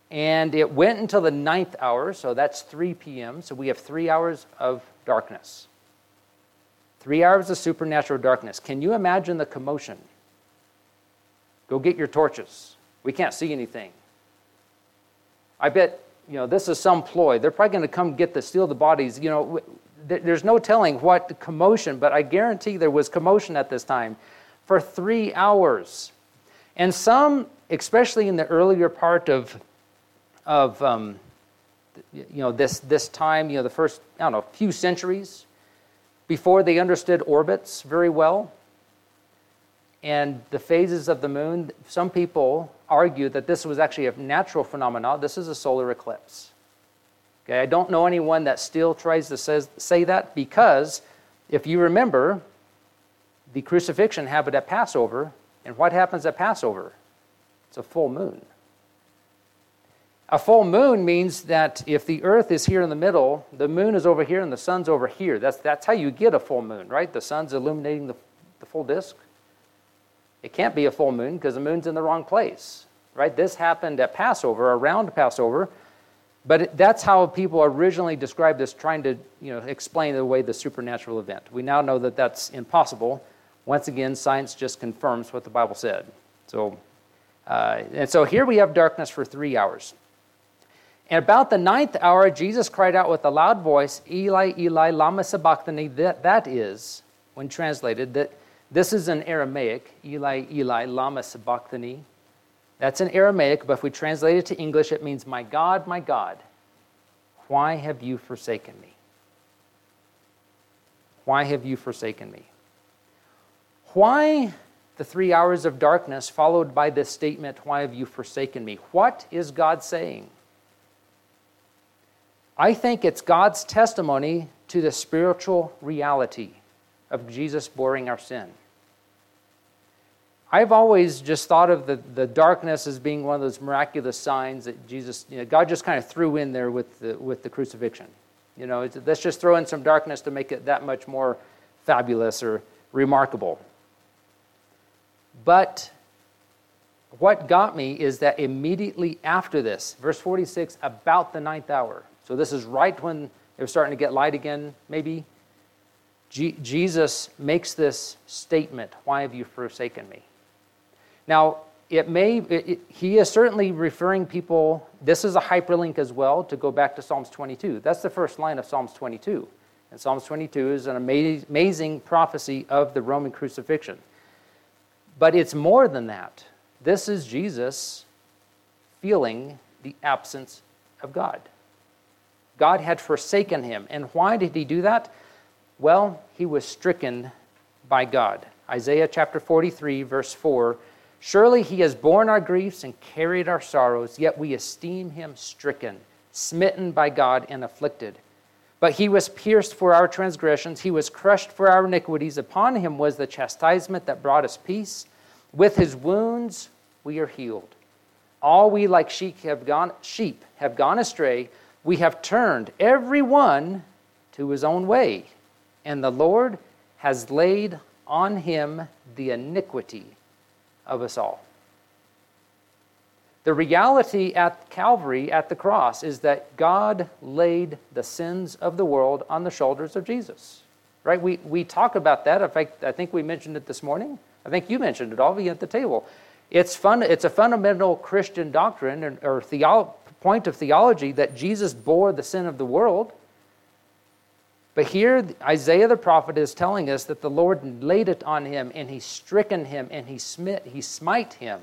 And it went until the ninth hour, so that's three p.m. So we have three hours of darkness. Three hours of supernatural darkness. Can you imagine the commotion? Go get your torches. We can't see anything. I bet, you know, this is some ploy. They're probably going to come get the, steal the bodies. You know, there's no telling what commotion, but I guarantee there was commotion at this time for three hours. And some, especially in the earlier part of, of um, you know, this, this time, you know, the first, I don't know, few centuries, before they understood orbits very well and the phases of the moon, some people argue that this was actually a natural phenomenon. This is a solar eclipse. Okay, I don't know anyone that still tries to says, say that because if you remember, the crucifixion happened at Passover, and what happens at Passover? It's a full moon. A full moon means that if the earth is here in the middle, the moon is over here and the sun's over here. That's, that's how you get a full moon, right? The sun's illuminating the, the full disk. It can't be a full moon because the moon's in the wrong place, right? This happened at Passover, around Passover, but it, that's how people originally described this, trying to, you know, explain away the supernatural event. We now know that that's impossible. Once again, science just confirms what the Bible said. So, uh, and so here we have darkness for three hours. And about the ninth hour, Jesus cried out with a loud voice, Eli, Eli, lama sabachthani. That, that is, when translated, that this is in Aramaic, Eli, Eli, lama sabachthani. That's in Aramaic, but if we translate it to English, it means, my God, my God, why have you forsaken me? Why have you forsaken me? Why the three hours of darkness followed by this statement, why have you forsaken me? What is God saying? I think it's God's testimony to the spiritual reality of Jesus bearing our sin. I've always just thought of the, the darkness as being one of those miraculous signs that Jesus, you know, God just kind of threw in there with the, with the crucifixion. You know, it's, let's just throw in some darkness to make it that much more fabulous or remarkable. But what got me is that immediately after this, verse forty-six, about the ninth hour, so this is right when it was starting to get light again, maybe, G- Jesus makes this statement, why have you forsaken me? Now, it may, it, it, he is certainly referring people, this is a hyperlink as well, to go back to Psalms twenty-two. That's the first line of Psalms twenty-two. And Psalms twenty-two is an amaz- amazing prophecy of the Roman crucifixion. But it's more than that. This is Jesus feeling the absence of God. God had forsaken him. And why did he do that? Well, he was stricken by God. Isaiah chapter forty-three, verse four, surely he has borne our griefs and carried our sorrows, yet we esteem him stricken, smitten by God and afflicted. But he was pierced for our transgressions, he was crushed for our iniquities. Upon him was the chastisement that brought us peace. With his wounds we are healed. All we like sheep have gone, sheep have gone astray. We have turned every one to his own way, and the Lord has laid on him the iniquity of us all. The reality at Calvary, at the cross, is that God laid the sins of the world on the shoulders of Jesus. Right? We we talk about that. In fact, I think we mentioned it this morning. I think you mentioned it, all of you at the table. It's fun. It's a fundamental Christian doctrine or, or theolo- point of theology that Jesus bore the sin of the world. But here, Isaiah the prophet is telling us that the Lord laid it on him, and he stricken him, and he smit, he smite him.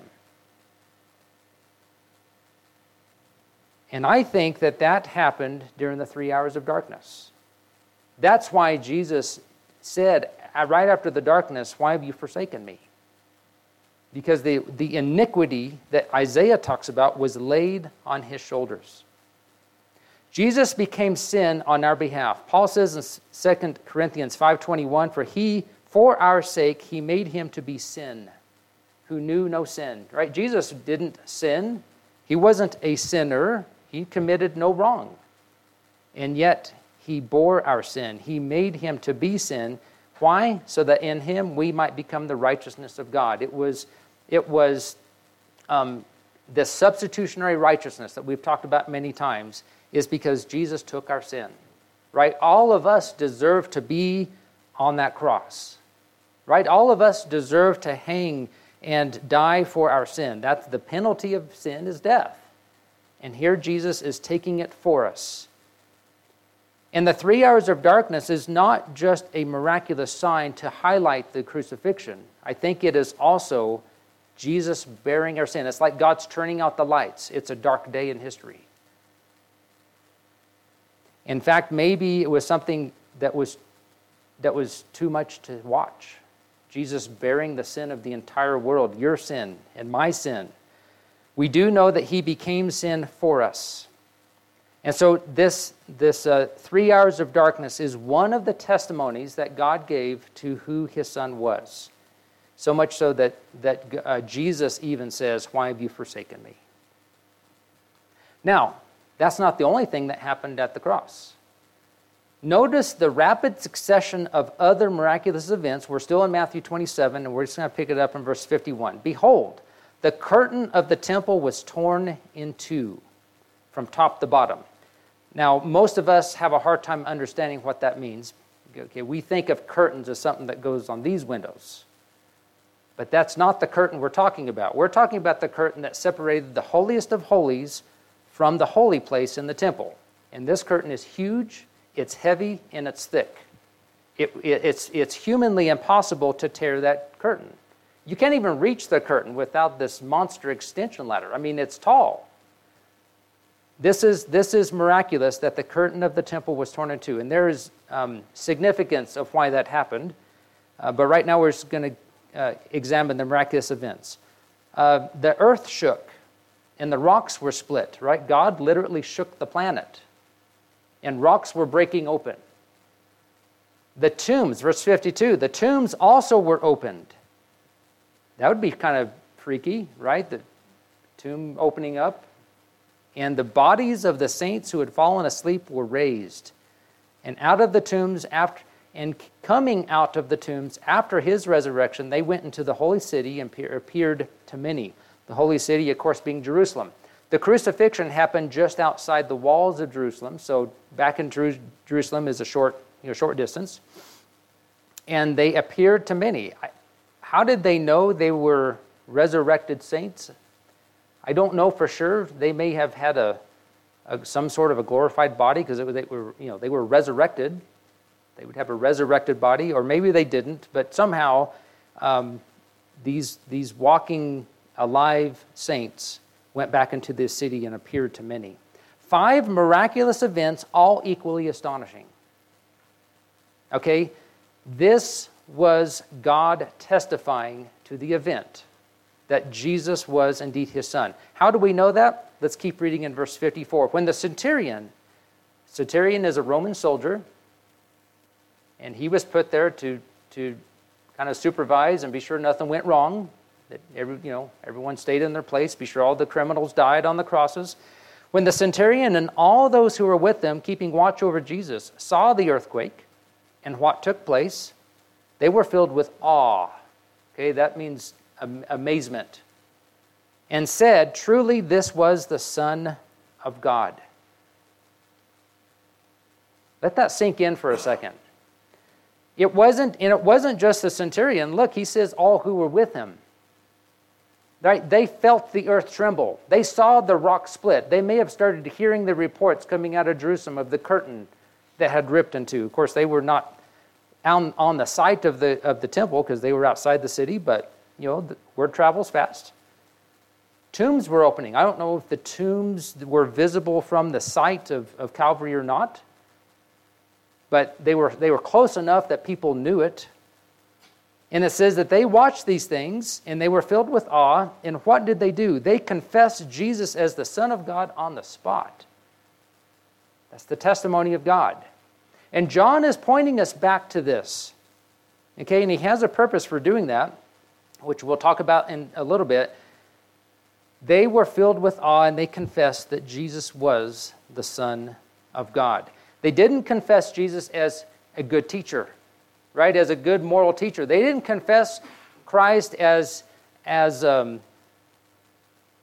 And I think that that happened during the three hours of darkness. That's why Jesus said, right after the darkness, why have you forsaken me? Because the, the iniquity that Isaiah talks about was laid on his shoulders. Jesus became sin on our behalf. Paul says in Second Corinthians five twenty-one, for he, for our sake, he made him to be sin, who knew no sin. Right? Jesus didn't sin. He wasn't a sinner. He committed no wrong. And yet, he bore our sin. He made him to be sin. Why? So that in him we might become the righteousness of God. It was, it was um, this substitutionary righteousness that we've talked about many times is because Jesus took our sin, right? All of us deserve to be on that cross, right? All of us deserve to hang and die for our sin. That's the penalty of sin is death. And here Jesus is taking it for us. And the three hours of darkness is not just a miraculous sign to highlight the crucifixion. I think it is also Jesus bearing our sin. It's like God's turning out the lights. It's a dark day in history. In fact, maybe it was something that was that was too much to watch. Jesus bearing the sin of the entire world, your sin and my sin. We do know that he became sin for us. And so this, this uh, three hours of darkness is one of the testimonies that God gave to who his son was. So much so that, that uh, Jesus even says, "Why have you forsaken me?" Now, that's not the only thing that happened at the cross. Notice the rapid succession of other miraculous events. We're still in Matthew twenty-seven, and we're just going to pick it up in verse fifty-one. "Behold, the curtain of the temple was torn in two from top to bottom." Now, most of us have a hard time understanding what that means. Okay, we think of curtains as something that goes on these windows. But that's not the curtain we're talking about. We're talking about the curtain that separated the holiest of holies from the holy place in the temple. And this curtain is huge, it's heavy, and it's thick. It, it, it's, it's humanly impossible to tear that curtain. You can't even reach the curtain without this monster extension ladder. I mean, it's tall. This is, this is miraculous that the curtain of the temple was torn in two. And there is um, significance of why that happened. Uh, but right now we're just going to uh, examine the miraculous events. Uh, the earth shook and the rocks were split, right? God literally shook the planet. And rocks were breaking open. The tombs, verse fifty-two, the tombs also were opened. That would be kind of freaky, right? The tomb opening up. And the bodies of the saints who had fallen asleep were raised. And out of the tombs, after, and coming out of the tombs after his resurrection, they went into the holy city and appeared to many. The holy city, of course, being Jerusalem. The crucifixion happened just outside the walls of Jerusalem. So back in Jeru- Jerusalem is a short, you know, short distance. And they appeared to many. How did they know they were resurrected saints? I don't know for sure. They may have had a, a some sort of a glorified body because they were, you know, they were resurrected. They would have a resurrected body, or maybe they didn't. But somehow, um, these these walking alive saints went back into this city and appeared to many. Five miraculous events, all equally astonishing. Okay, this was God testifying to the event that Jesus was indeed his son. How do we know that? Let's keep reading in verse fifty-four. When the centurion, centurion is a Roman soldier, and he was put there to, to kind of supervise and be sure nothing went wrong, that every, you know, everyone stayed in their place, be sure all the criminals died on the crosses. When the centurion and all those who were with them, keeping watch over Jesus, saw the earthquake and what took place, they were filled with awe. Okay, that means amazement. And said, "Truly this was the Son of God." Let that sink in for a second. It wasn't, and it wasn't just the centurion. Look, he says all who were with him. Right? They felt the earth tremble. They saw the rock split. They may have started hearing the reports coming out of Jerusalem of the curtain that had ripped in two. Of course, they were not on, on the site of the of the temple because they were outside the city, but you know, the word travels fast. Tombs were opening. I don't know if the tombs were visible from the site of, of Calvary or not, but they were they were close enough that people knew it. And it says that they watched these things, and they were filled with awe. And what did they do? They confessed Jesus as the Son of God on the spot. That's the testimony of God. And John is pointing us back to this. Okay, and he has a purpose for doing that, which we'll talk about in a little bit. They were filled with awe, and they confessed that Jesus was the Son of God. They didn't confess Jesus as a good teacher, right, as a good moral teacher. They didn't confess Christ as, as um,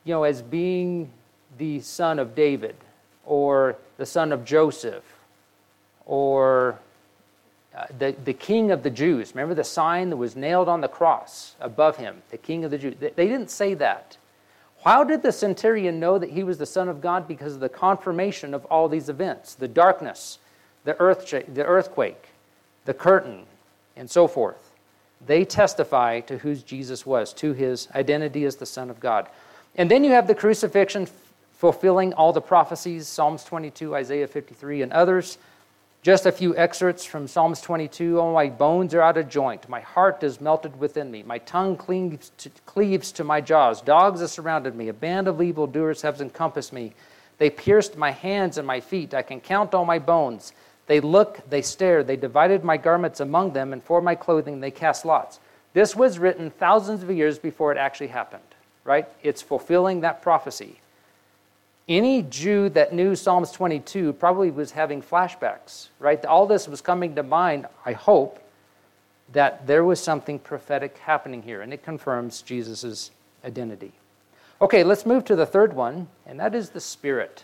you know, as being the son of David, or the son of Joseph, or uh, the, the king of the Jews. Remember the sign that was nailed on the cross above him, the king of the Jews. They, they didn't say that. How did the centurion know that he was the Son of God? Because of the confirmation of all these events, the darkness, the earth, the earthquake, the curtain, and so forth. They testify to who Jesus was, to his identity as the Son of God. And then you have the crucifixion fulfilling all the prophecies, Psalms twenty-two, Isaiah fifty-three, and others. Just a few excerpts from Psalms twenty-two. Oh, my bones are out of joint. My heart is melted within me. My tongue cleaves to, cleaves to my jaws. Dogs have surrounded me. A band of evildoers has encompassed me. They pierced my hands and my feet. I can count all my bones. They look, they stare. They divided my garments among them, and for my clothing they cast lots. This was written thousands of years before it actually happened, right? It's fulfilling that prophecy. Any Jew that knew Psalms twenty-two probably was having flashbacks, right? All this was coming to mind, I hope, that there was something prophetic happening here, and it confirms Jesus' identity. Okay, let's move to the third one, and that is the Spirit.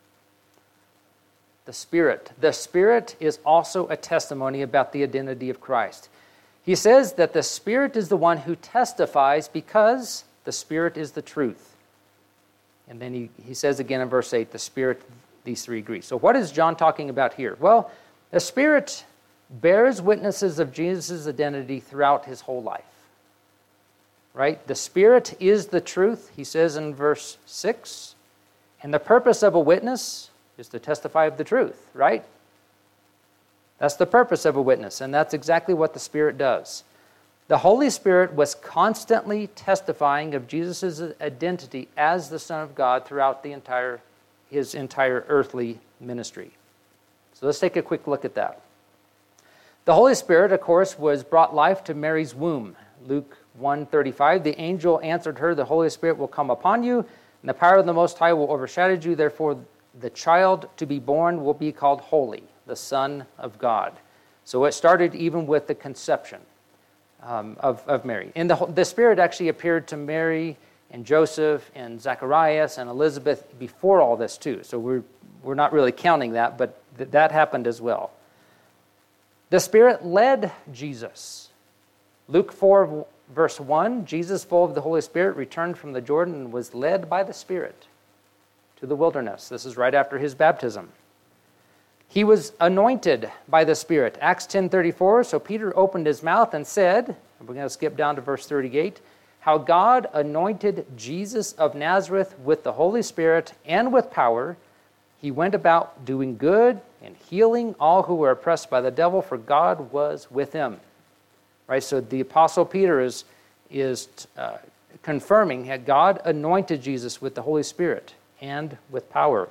The Spirit. The Spirit is also a testimony about the identity of Christ. He says that the Spirit is the one who testifies because the Spirit is the truth. And then he, he says again in verse eight, the Spirit, these three agree. So what is John talking about here? Well, the Spirit bears witnesses of Jesus' identity throughout his whole life. Right? The Spirit is the truth, he says in verse six. And the purpose of a witness is to testify of the truth, right? That's the purpose of a witness, and that's exactly what the Spirit does. The Holy Spirit was constantly testifying of Jesus' identity as the Son of God throughout the entire, his entire earthly ministry. So let's take a quick look at that. The Holy Spirit, of course, was brought life to Mary's womb. Luke one thirty-five, the angel answered her, the Holy Spirit will come upon you, and the power of the Most High will overshadow you. Therefore, the child to be born will be called Holy, the Son of God. So it started even with the conception. Um, of, of Mary. And the, the Spirit actually appeared to Mary and Joseph and Zacharias and Elizabeth before all this too. So we're, we're not really counting that, but th- that happened as well. The Spirit led Jesus. Luke four, verse one, Jesus, full of the Holy Spirit, returned from the Jordan and was led by the Spirit to the wilderness. This is right after his baptism. He was anointed by the Spirit. Acts ten thirty-four, so Peter opened his mouth and said, and we're going to skip down to verse thirty-eight, how God anointed Jesus of Nazareth with the Holy Spirit and with power. He went about doing good and healing all who were oppressed by the devil, for God was with him. Right, so the Apostle Peter is, is uh, confirming that God anointed Jesus with the Holy Spirit and with power.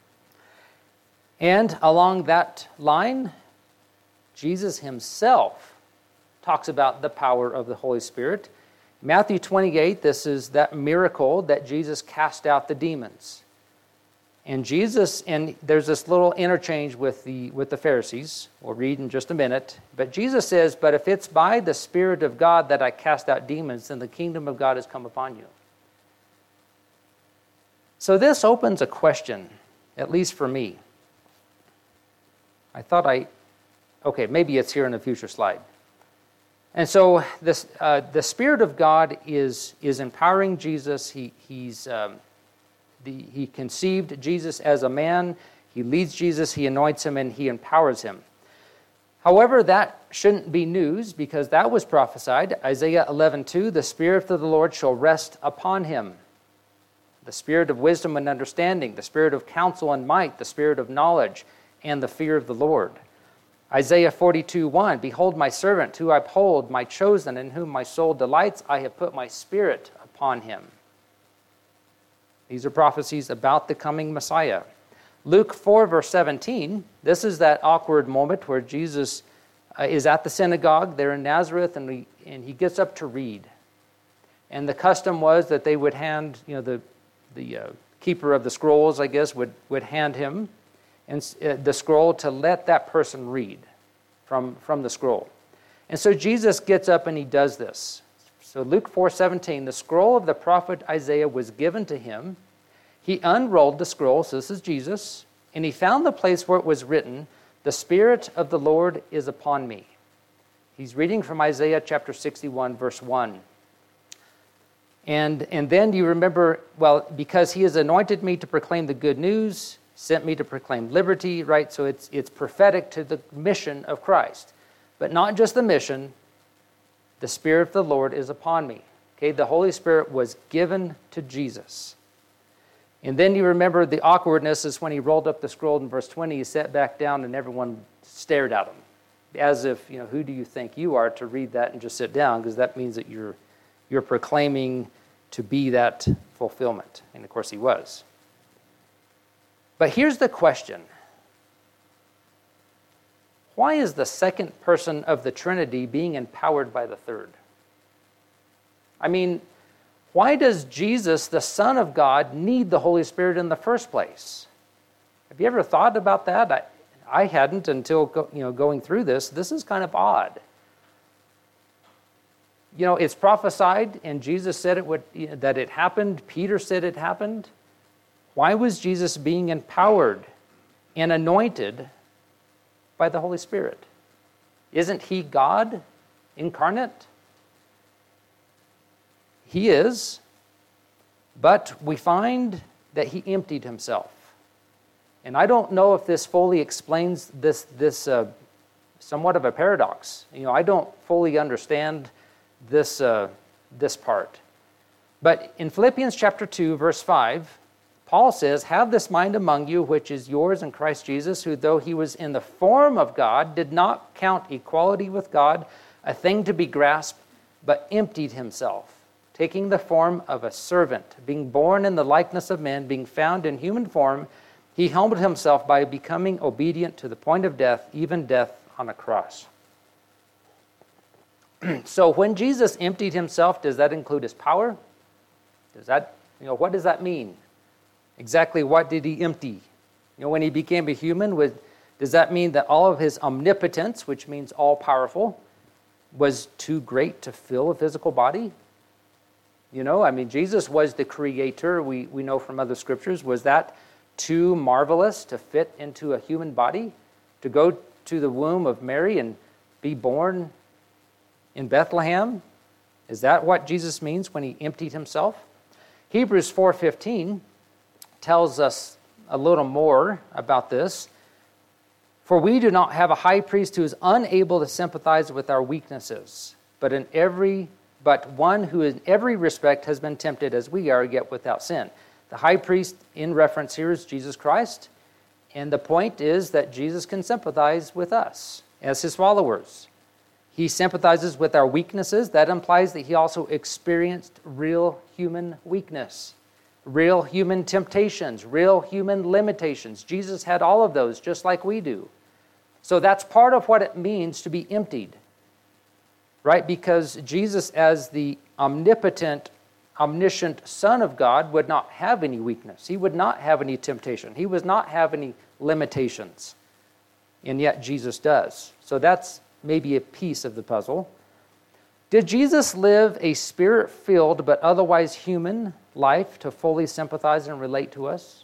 And along that line, Jesus himself talks about the power of the Holy Spirit. Matthew twenty-eight, this is that miracle that Jesus cast out the demons. And Jesus, and there's this little interchange with the with the Pharisees. We'll read in just a minute. But Jesus says, but if it's by the Spirit of God that I cast out demons, then the kingdom of God has come upon you. So this opens a question, at least for me. I thought I, okay, maybe it's here in a future slide. And so this, uh, the Spirit of God is, is empowering Jesus. He, he's, um, the, he conceived Jesus as a man. He leads Jesus, he anoints him, and he empowers him. However, that shouldn't be news because that was prophesied. Isaiah eleven two, the Spirit of the Lord shall rest upon him. The Spirit of wisdom and understanding, the Spirit of counsel and might, the Spirit of knowledge, and the fear of the Lord. Isaiah forty-two one, behold my servant, who I uphold, my chosen, in whom my soul delights. I have put my Spirit upon him. These are prophecies about the coming Messiah. Luke four, verse seventeen, this is that awkward moment where Jesus uh, is at the synagogue there in Nazareth, and, we, and he gets up to read. And the custom was that they would hand, you know, the, the uh, keeper of the scrolls, I guess, would, would hand him and the scroll to let that person read from, from the scroll. And so Jesus gets up and he does this. So Luke four seventeen, the scroll of the prophet Isaiah was given to him. He unrolled the scroll, so this is Jesus, and he found the place where it was written, "The Spirit of the Lord is upon me." He's reading from Isaiah chapter sixty-one, verse one. And, and then you remember, well, because he has anointed me to proclaim the good news, sent me to proclaim liberty, right? So it's, it's prophetic to the mission of Christ. But not just the mission, the Spirit of the Lord is upon me. Okay, the Holy Spirit was given to Jesus. And then you remember the awkwardness is when he rolled up the scroll in verse twenty, he sat back down and everyone stared at him. As if, you know, who do you think you are to read that and just sit down? Because that means that you're you're proclaiming to be that fulfillment. And of course he was. But here's the question. Why is the second person of the Trinity being empowered by the third? I mean, why does Jesus, the Son of God, need the Holy Spirit in the first place? Have you ever thought about that? I, I hadn't until go, you know going through this. This is kind of odd. You know, it's prophesied, and Jesus said it would, that it happened. Peter said it happened. Why was Jesus being empowered and anointed by the Holy Spirit? Isn't he God incarnate? He is, but we find that he emptied himself. And I don't know if this fully explains this, this uh, somewhat of a paradox. You know, I don't fully understand this, uh, this part. But in Philippians chapter two, verse five, Paul says, "Have this mind among you, which is yours in Christ Jesus, who though he was in the form of God, did not count equality with God a thing to be grasped, but emptied himself, taking the form of a servant, being born in the likeness of men, being found in human form, he humbled himself by becoming obedient to the point of death, even death on a cross." So when Jesus emptied himself, does that include his power? Does that, you know, what does that mean? Exactly what did he empty? You know, when he became a human, with, does that mean that all of his omnipotence, which means all-powerful, was too great to fill a physical body? You know, I mean, Jesus was the creator, we, we know from other scriptures. Was that too marvelous to fit into a human body? To go to the womb of Mary and be born in Bethlehem? Is that what Jesus means when he emptied himself? Hebrews four fifteen tells us a little more about this. "For we do not have a high priest who is unable to sympathize with our weaknesses, but in every but one who in every respect has been tempted as we are, yet without sin." The high priest in reference here is Jesus Christ, and the point is that Jesus can sympathize with us as his followers. He sympathizes with our weaknesses. That implies that he also experienced real human weakness, real human temptations, real human limitations. Jesus had all of those, just like we do. So that's part of what it means to be emptied, right? Because Jesus, as the omnipotent, omniscient Son of God, would not have any weakness. He would not have any temptation. He would not have any limitations. And yet Jesus does. So that's maybe a piece of the puzzle. Did Jesus live a spirit-filled but otherwise human life to fully sympathize and relate to us?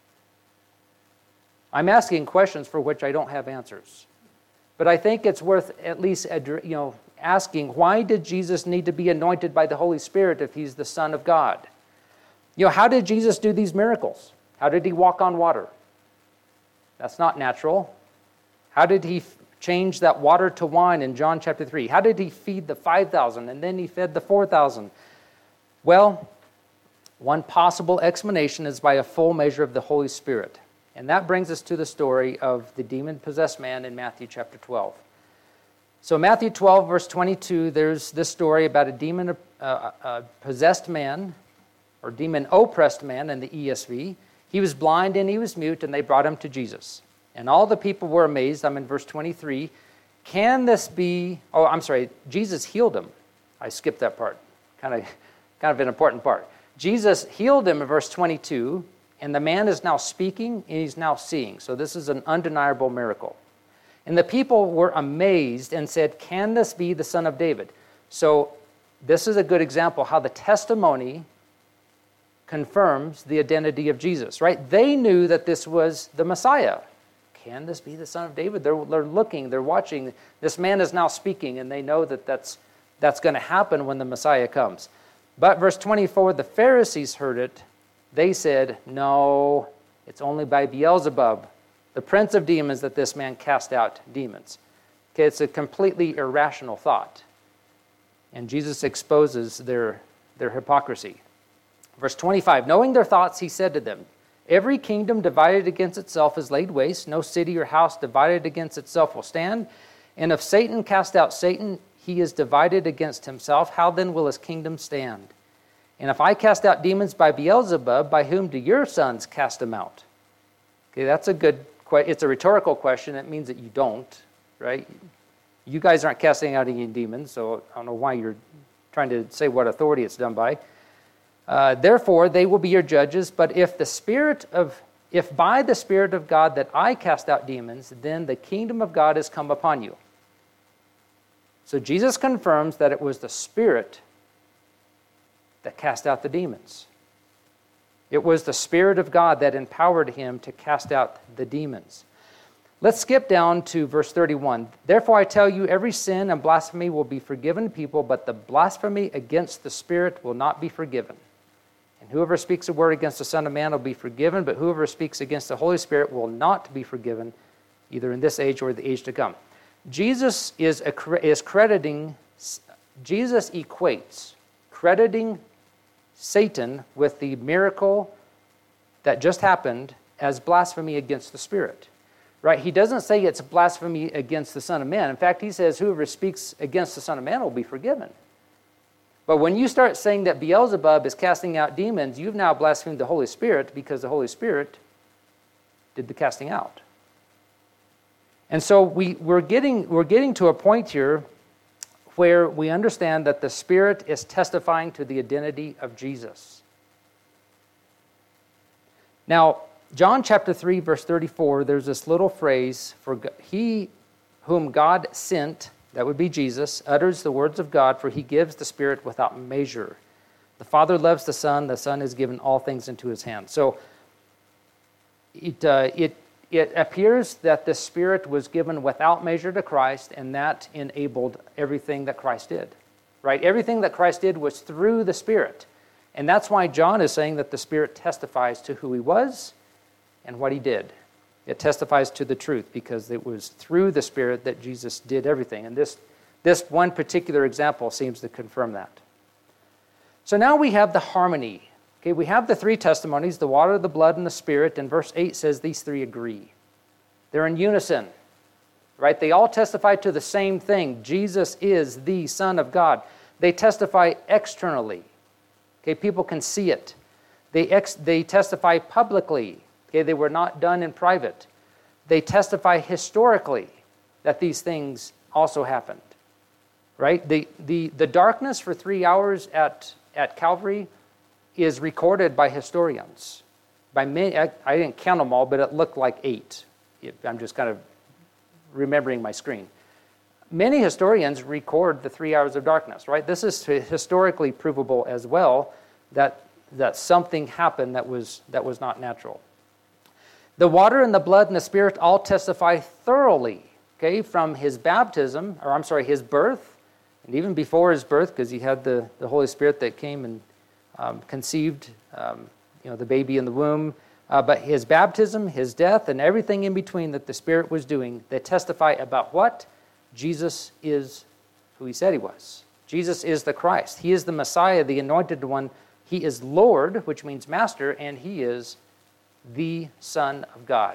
I'm asking questions for which I don't have answers. But I think it's worth at least, you know, asking, why did Jesus need to be anointed by the Holy Spirit if he's the Son of God? You know, how did Jesus do these miracles? How did he walk on water? That's not natural. How did he change that water to wine in John chapter three? How did he feed the five thousand and then he fed the four thousand? Well, one possible explanation is by a full measure of the Holy Spirit. And that brings us to the story of the demon-possessed man in Matthew chapter twelve. So Matthew twelve, verse twenty-two, there's this story about a demon-possessed man, or demon-oppressed man in the E S V. He was blind and he was mute, and they brought him to Jesus. And all the people were amazed. I'm in verse twenty-three. Can this be... Oh, I'm sorry. Jesus healed him. I skipped that part. Kind of, kind of an important part. Jesus healed him in verse twenty-two, and the man is now speaking and he's now seeing. So this is an undeniable miracle. And the people were amazed and said, "Can this be the Son of David?" So this is a good example how the testimony confirms the identity of Jesus, right? They knew that this was the Messiah. Can this be the Son of David? They're, they're looking, they're watching. This man is now speaking, and they know that that's, that's going to happen when the Messiah comes. But verse twenty-four, the Pharisees heard it. They said, no, it's only by Beelzebub, the prince of demons, that this man cast out demons. Okay, it's a completely irrational thought. And Jesus exposes their, their hypocrisy. Verse twenty-five, knowing their thoughts, he said to them, every kingdom divided against itself is laid waste. No city or house divided against itself will stand. And if Satan cast out Satan, he is divided against himself. How then will his kingdom stand? And if I cast out demons by Beelzebub, by whom do your sons cast them out? Okay, that's a good question. It's a rhetorical question. It means that you don't, right? You guys aren't casting out any demons, so I don't know why you're trying to say what authority it's done by. Uh, Therefore, they will be your judges. But if the Spirit of, if by the Spirit of God that I cast out demons, then the kingdom of God has come upon you. So Jesus confirms that it was the Spirit that cast out the demons. It was the Spirit of God that empowered him to cast out the demons. Let's skip down to verse thirty-one. Therefore I tell you, every sin and blasphemy will be forgiven people, but the blasphemy against the Spirit will not be forgiven. And whoever speaks a word against the Son of Man will be forgiven, but whoever speaks against the Holy Spirit will not be forgiven, either in this age or the age to come. Jesus is, is crediting, Jesus equates crediting Satan with the miracle that just happened as blasphemy against the Spirit. Right? He doesn't say it's blasphemy against the Son of Man. In fact, he says whoever speaks against the Son of Man will be forgiven. But when you start saying that Beelzebub is casting out demons, you've now blasphemed the Holy Spirit because the Holy Spirit did the casting out. And so we, we're getting, we're getting to a point here where we understand that the Spirit is testifying to the identity of Jesus. Now, John chapter three, verse thirty-four, there's this little phrase, for he whom God sent, that would be Jesus, utters the words of God, for he gives the Spirit without measure. The Father loves the Son, the Son has given all things into his hand. So it, uh, it, it appears that the Spirit was given without measure to Christ, and that enabled everything that Christ did. Right? Everything that Christ did was through the Spirit. And that's why John is saying that the Spirit testifies to who he was and what he did. It testifies to the truth because it was through the Spirit that Jesus did everything. And this, this one particular example seems to confirm that. So now we have the harmony. Okay, we have the three testimonies, the water, the blood, and the Spirit. And verse eight says these three agree. They're in unison. Right? They all testify to the same thing. Jesus is the Son of God. They testify externally. Okay, people can see it. They, ex- they testify publicly. Okay, they were not done in private. They testify historically that these things also happened. Right? The, the, the darkness for three hours at, at Calvary is recorded by historians. By many, I, I didn't count them all, but it looked like eight. I'm just kind of remembering my screen. Many historians record the three hours of darkness, right? This is historically provable as well, that, that something happened that was, that was not natural. The water and the blood and the Spirit all testify thoroughly, okay, from his baptism, or I'm sorry, his birth, and even before his birth, because he had the, the Holy Spirit that came and um, conceived um, you know, the baby in the womb. Uh, but his baptism, his death, and everything in between that the Spirit was doing, they testify about what? Jesus is who he said he was. Jesus is the Christ. He is the Messiah, the anointed one. He is Lord, which means master, and he is the Son of God.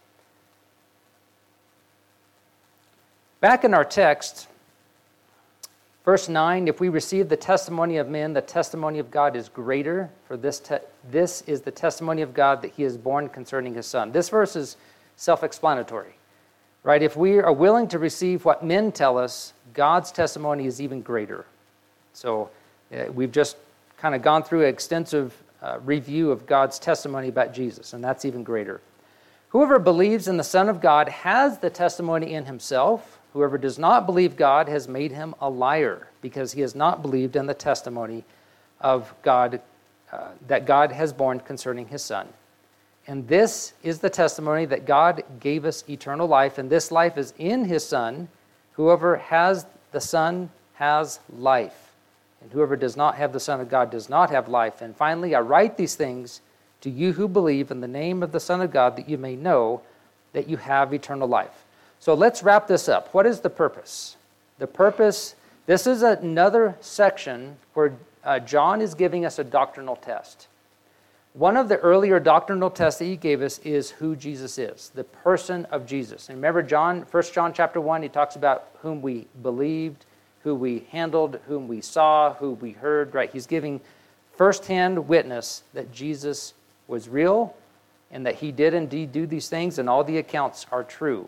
Back in our text, verse nine, if we receive the testimony of men, the testimony of God is greater, for this te- this is the testimony of God that he is born concerning his Son. This verse is self-explanatory, right? If we are willing to receive what men tell us, God's testimony is even greater. So uh, we've just kind of gone through an extensive uh, review of God's testimony about Jesus, and that's even greater. Whoever believes in the Son of God has the testimony in himself. Whoever does not believe God has made him a liar, because he has not believed in the testimony of God, uh, that God has borne concerning his Son. And this is the testimony that God gave us eternal life, and this life is in his Son. Whoever has the Son has life, and whoever does not have the Son of God does not have life. And finally, I write these things to you who believe in the name of the Son of God, that you may know that you have eternal life. So let's wrap this up. What is the purpose? The purpose, this is another section where uh, John is giving us a doctrinal test. One of the earlier doctrinal tests that he gave us is who Jesus is, the person of Jesus. And remember, John, First John chapter one, he talks about whom we believed, who we handled, whom we saw, who we heard, right? He's giving firsthand witness that Jesus was real and that he did indeed do these things, and all the accounts are true.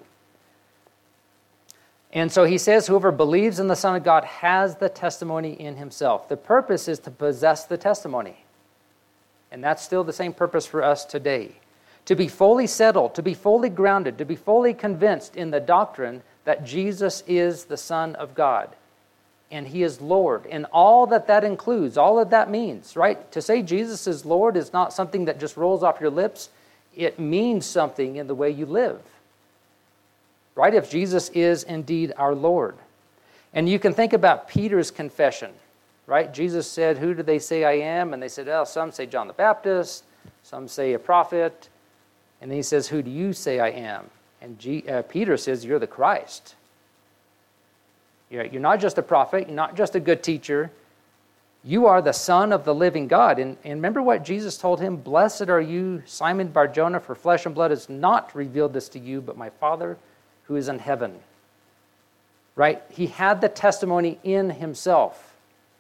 And so he says, whoever believes in the Son of God has the testimony in himself. The purpose is to possess the testimony. And that's still the same purpose for us today. To be fully settled, to be fully grounded, to be fully convinced in the doctrine that Jesus is the Son of God. And he is Lord. And all that that includes, all that that means, right? To say Jesus is Lord is not something that just rolls off your lips. It means something in the way you live. Right? If Jesus is indeed our Lord. And you can think about Peter's confession, right? Jesus said, who do they say I am? And they said, oh, some say John the Baptist, some say a prophet. And then he says, who do you say I am? And G, uh, Peter says, you're the Christ. You're, you're not just a prophet, you're not just a good teacher. You are the Son of the living God. And, and remember what Jesus told him? Blessed are you, Simon Bar-Jonah, for flesh and blood has not revealed this to you, but my Father who is in heaven. Right? He had the testimony in himself.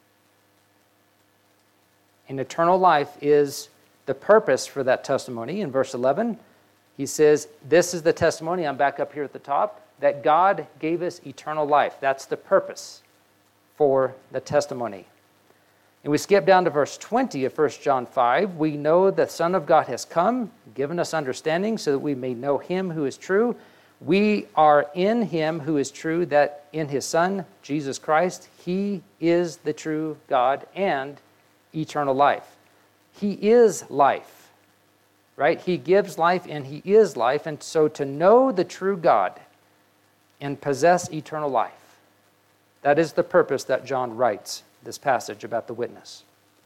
And eternal life is the purpose for that testimony. In verse eleven, he says, this is the testimony, I'm back up here at the top, that God gave us eternal life. That's the purpose for the testimony. And we skip down to verse twenty of First John five. We know the Son of God has come, given us understanding so that we may know him who is true. We are in him who is true, that in his Son, Jesus Christ, he is the true God and eternal life. He is life, right? He gives life and he is life. And so to know the true God and possess eternal life, that is the purpose that John writes this passage about the witness.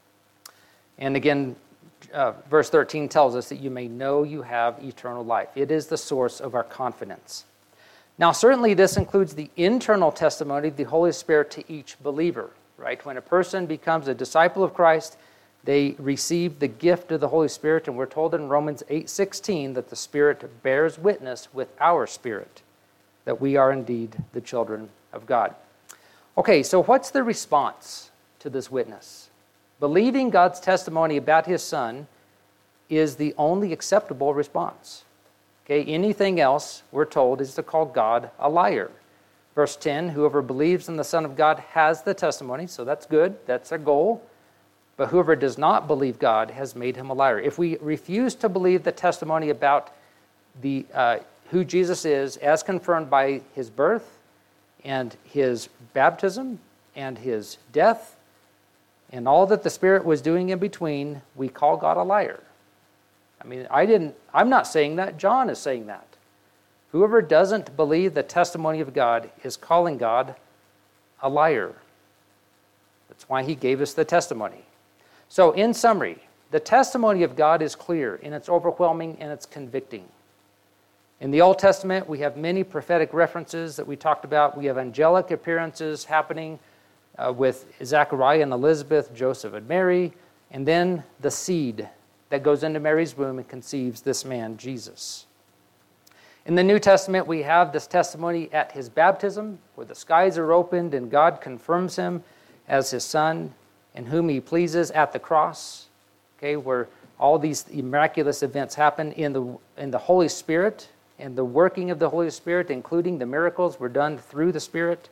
And again, Uh, verse thirteen tells us that you may know you have eternal life. It is the source of our confidence. Now, certainly this includes the internal testimony of the Holy Spirit to each believer, right? When a person becomes a disciple of Christ, they receive the gift of the Holy Spirit, and we're told in Romans eight sixteen that the Spirit bears witness with our spirit that we are indeed the children of God. Okay, so what's the response to this witness? Believing God's testimony about his Son is the only acceptable response. Okay, anything else, we're told, is to call God a liar. Verse ten, whoever believes in the Son of God has the testimony, so that's good, that's our goal. But whoever does not believe God has made him a liar. If we refuse to believe the testimony about the uh, who Jesus is, as confirmed by his birth and his baptism and his death, and all that the Spirit was doing in between, we call God a liar. I mean, I didn't, I'm not saying that. John is saying that. Whoever doesn't believe the testimony of God is calling God a liar. That's why he gave us the testimony. So in summary, the testimony of God is clear, and it's overwhelming, and it's convicting. In the Old Testament, we have many prophetic references that we talked about. We have angelic appearances happening Uh, with Zechariah and Elizabeth, Joseph and Mary, and then the seed that goes into Mary's womb and conceives this man, Jesus. In the New Testament, we have this testimony at his baptism, where the skies are opened and God confirms him as his Son, in whom he pleases at the cross, okay, where all these miraculous events happen in the, in the Holy Spirit, and the working of the Holy Spirit, including the miracles, were done through the Spirit.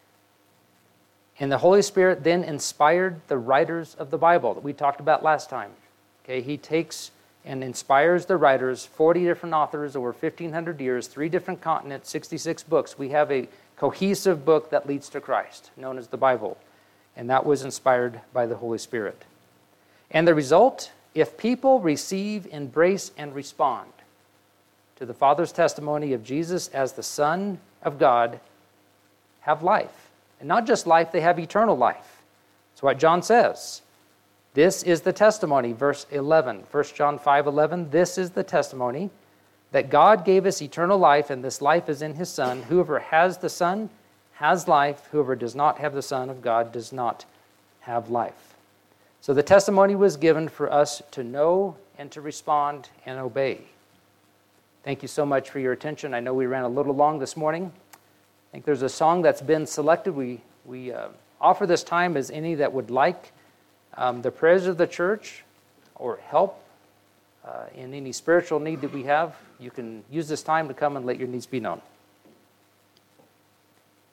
And the Holy Spirit then inspired the writers of the Bible that we talked about last time. Okay, he takes and inspires the writers, forty different authors over fifteen hundred years, three different continents, sixty-six books. We have a cohesive book that leads to Christ, known as the Bible. And that was inspired by the Holy Spirit. And the result, if people receive, embrace, and respond to the Father's testimony of Jesus as the Son of God, have life. And not just life, they have eternal life. That's what John says. This is the testimony, verse eleven, First John five eleven. This is the testimony that God gave us eternal life, and this life is in his Son. Whoever has the Son has life. Whoever does not have the Son of God does not have life. So the testimony was given for us to know and to respond and obey. Thank you so much for your attention. I know we ran a little long this morning. I think there's a song that's been selected. We, we uh, offer this time as any that would like um, the prayers of the church or help uh, in any spiritual need that we have. You can use this time to come and let your needs be known.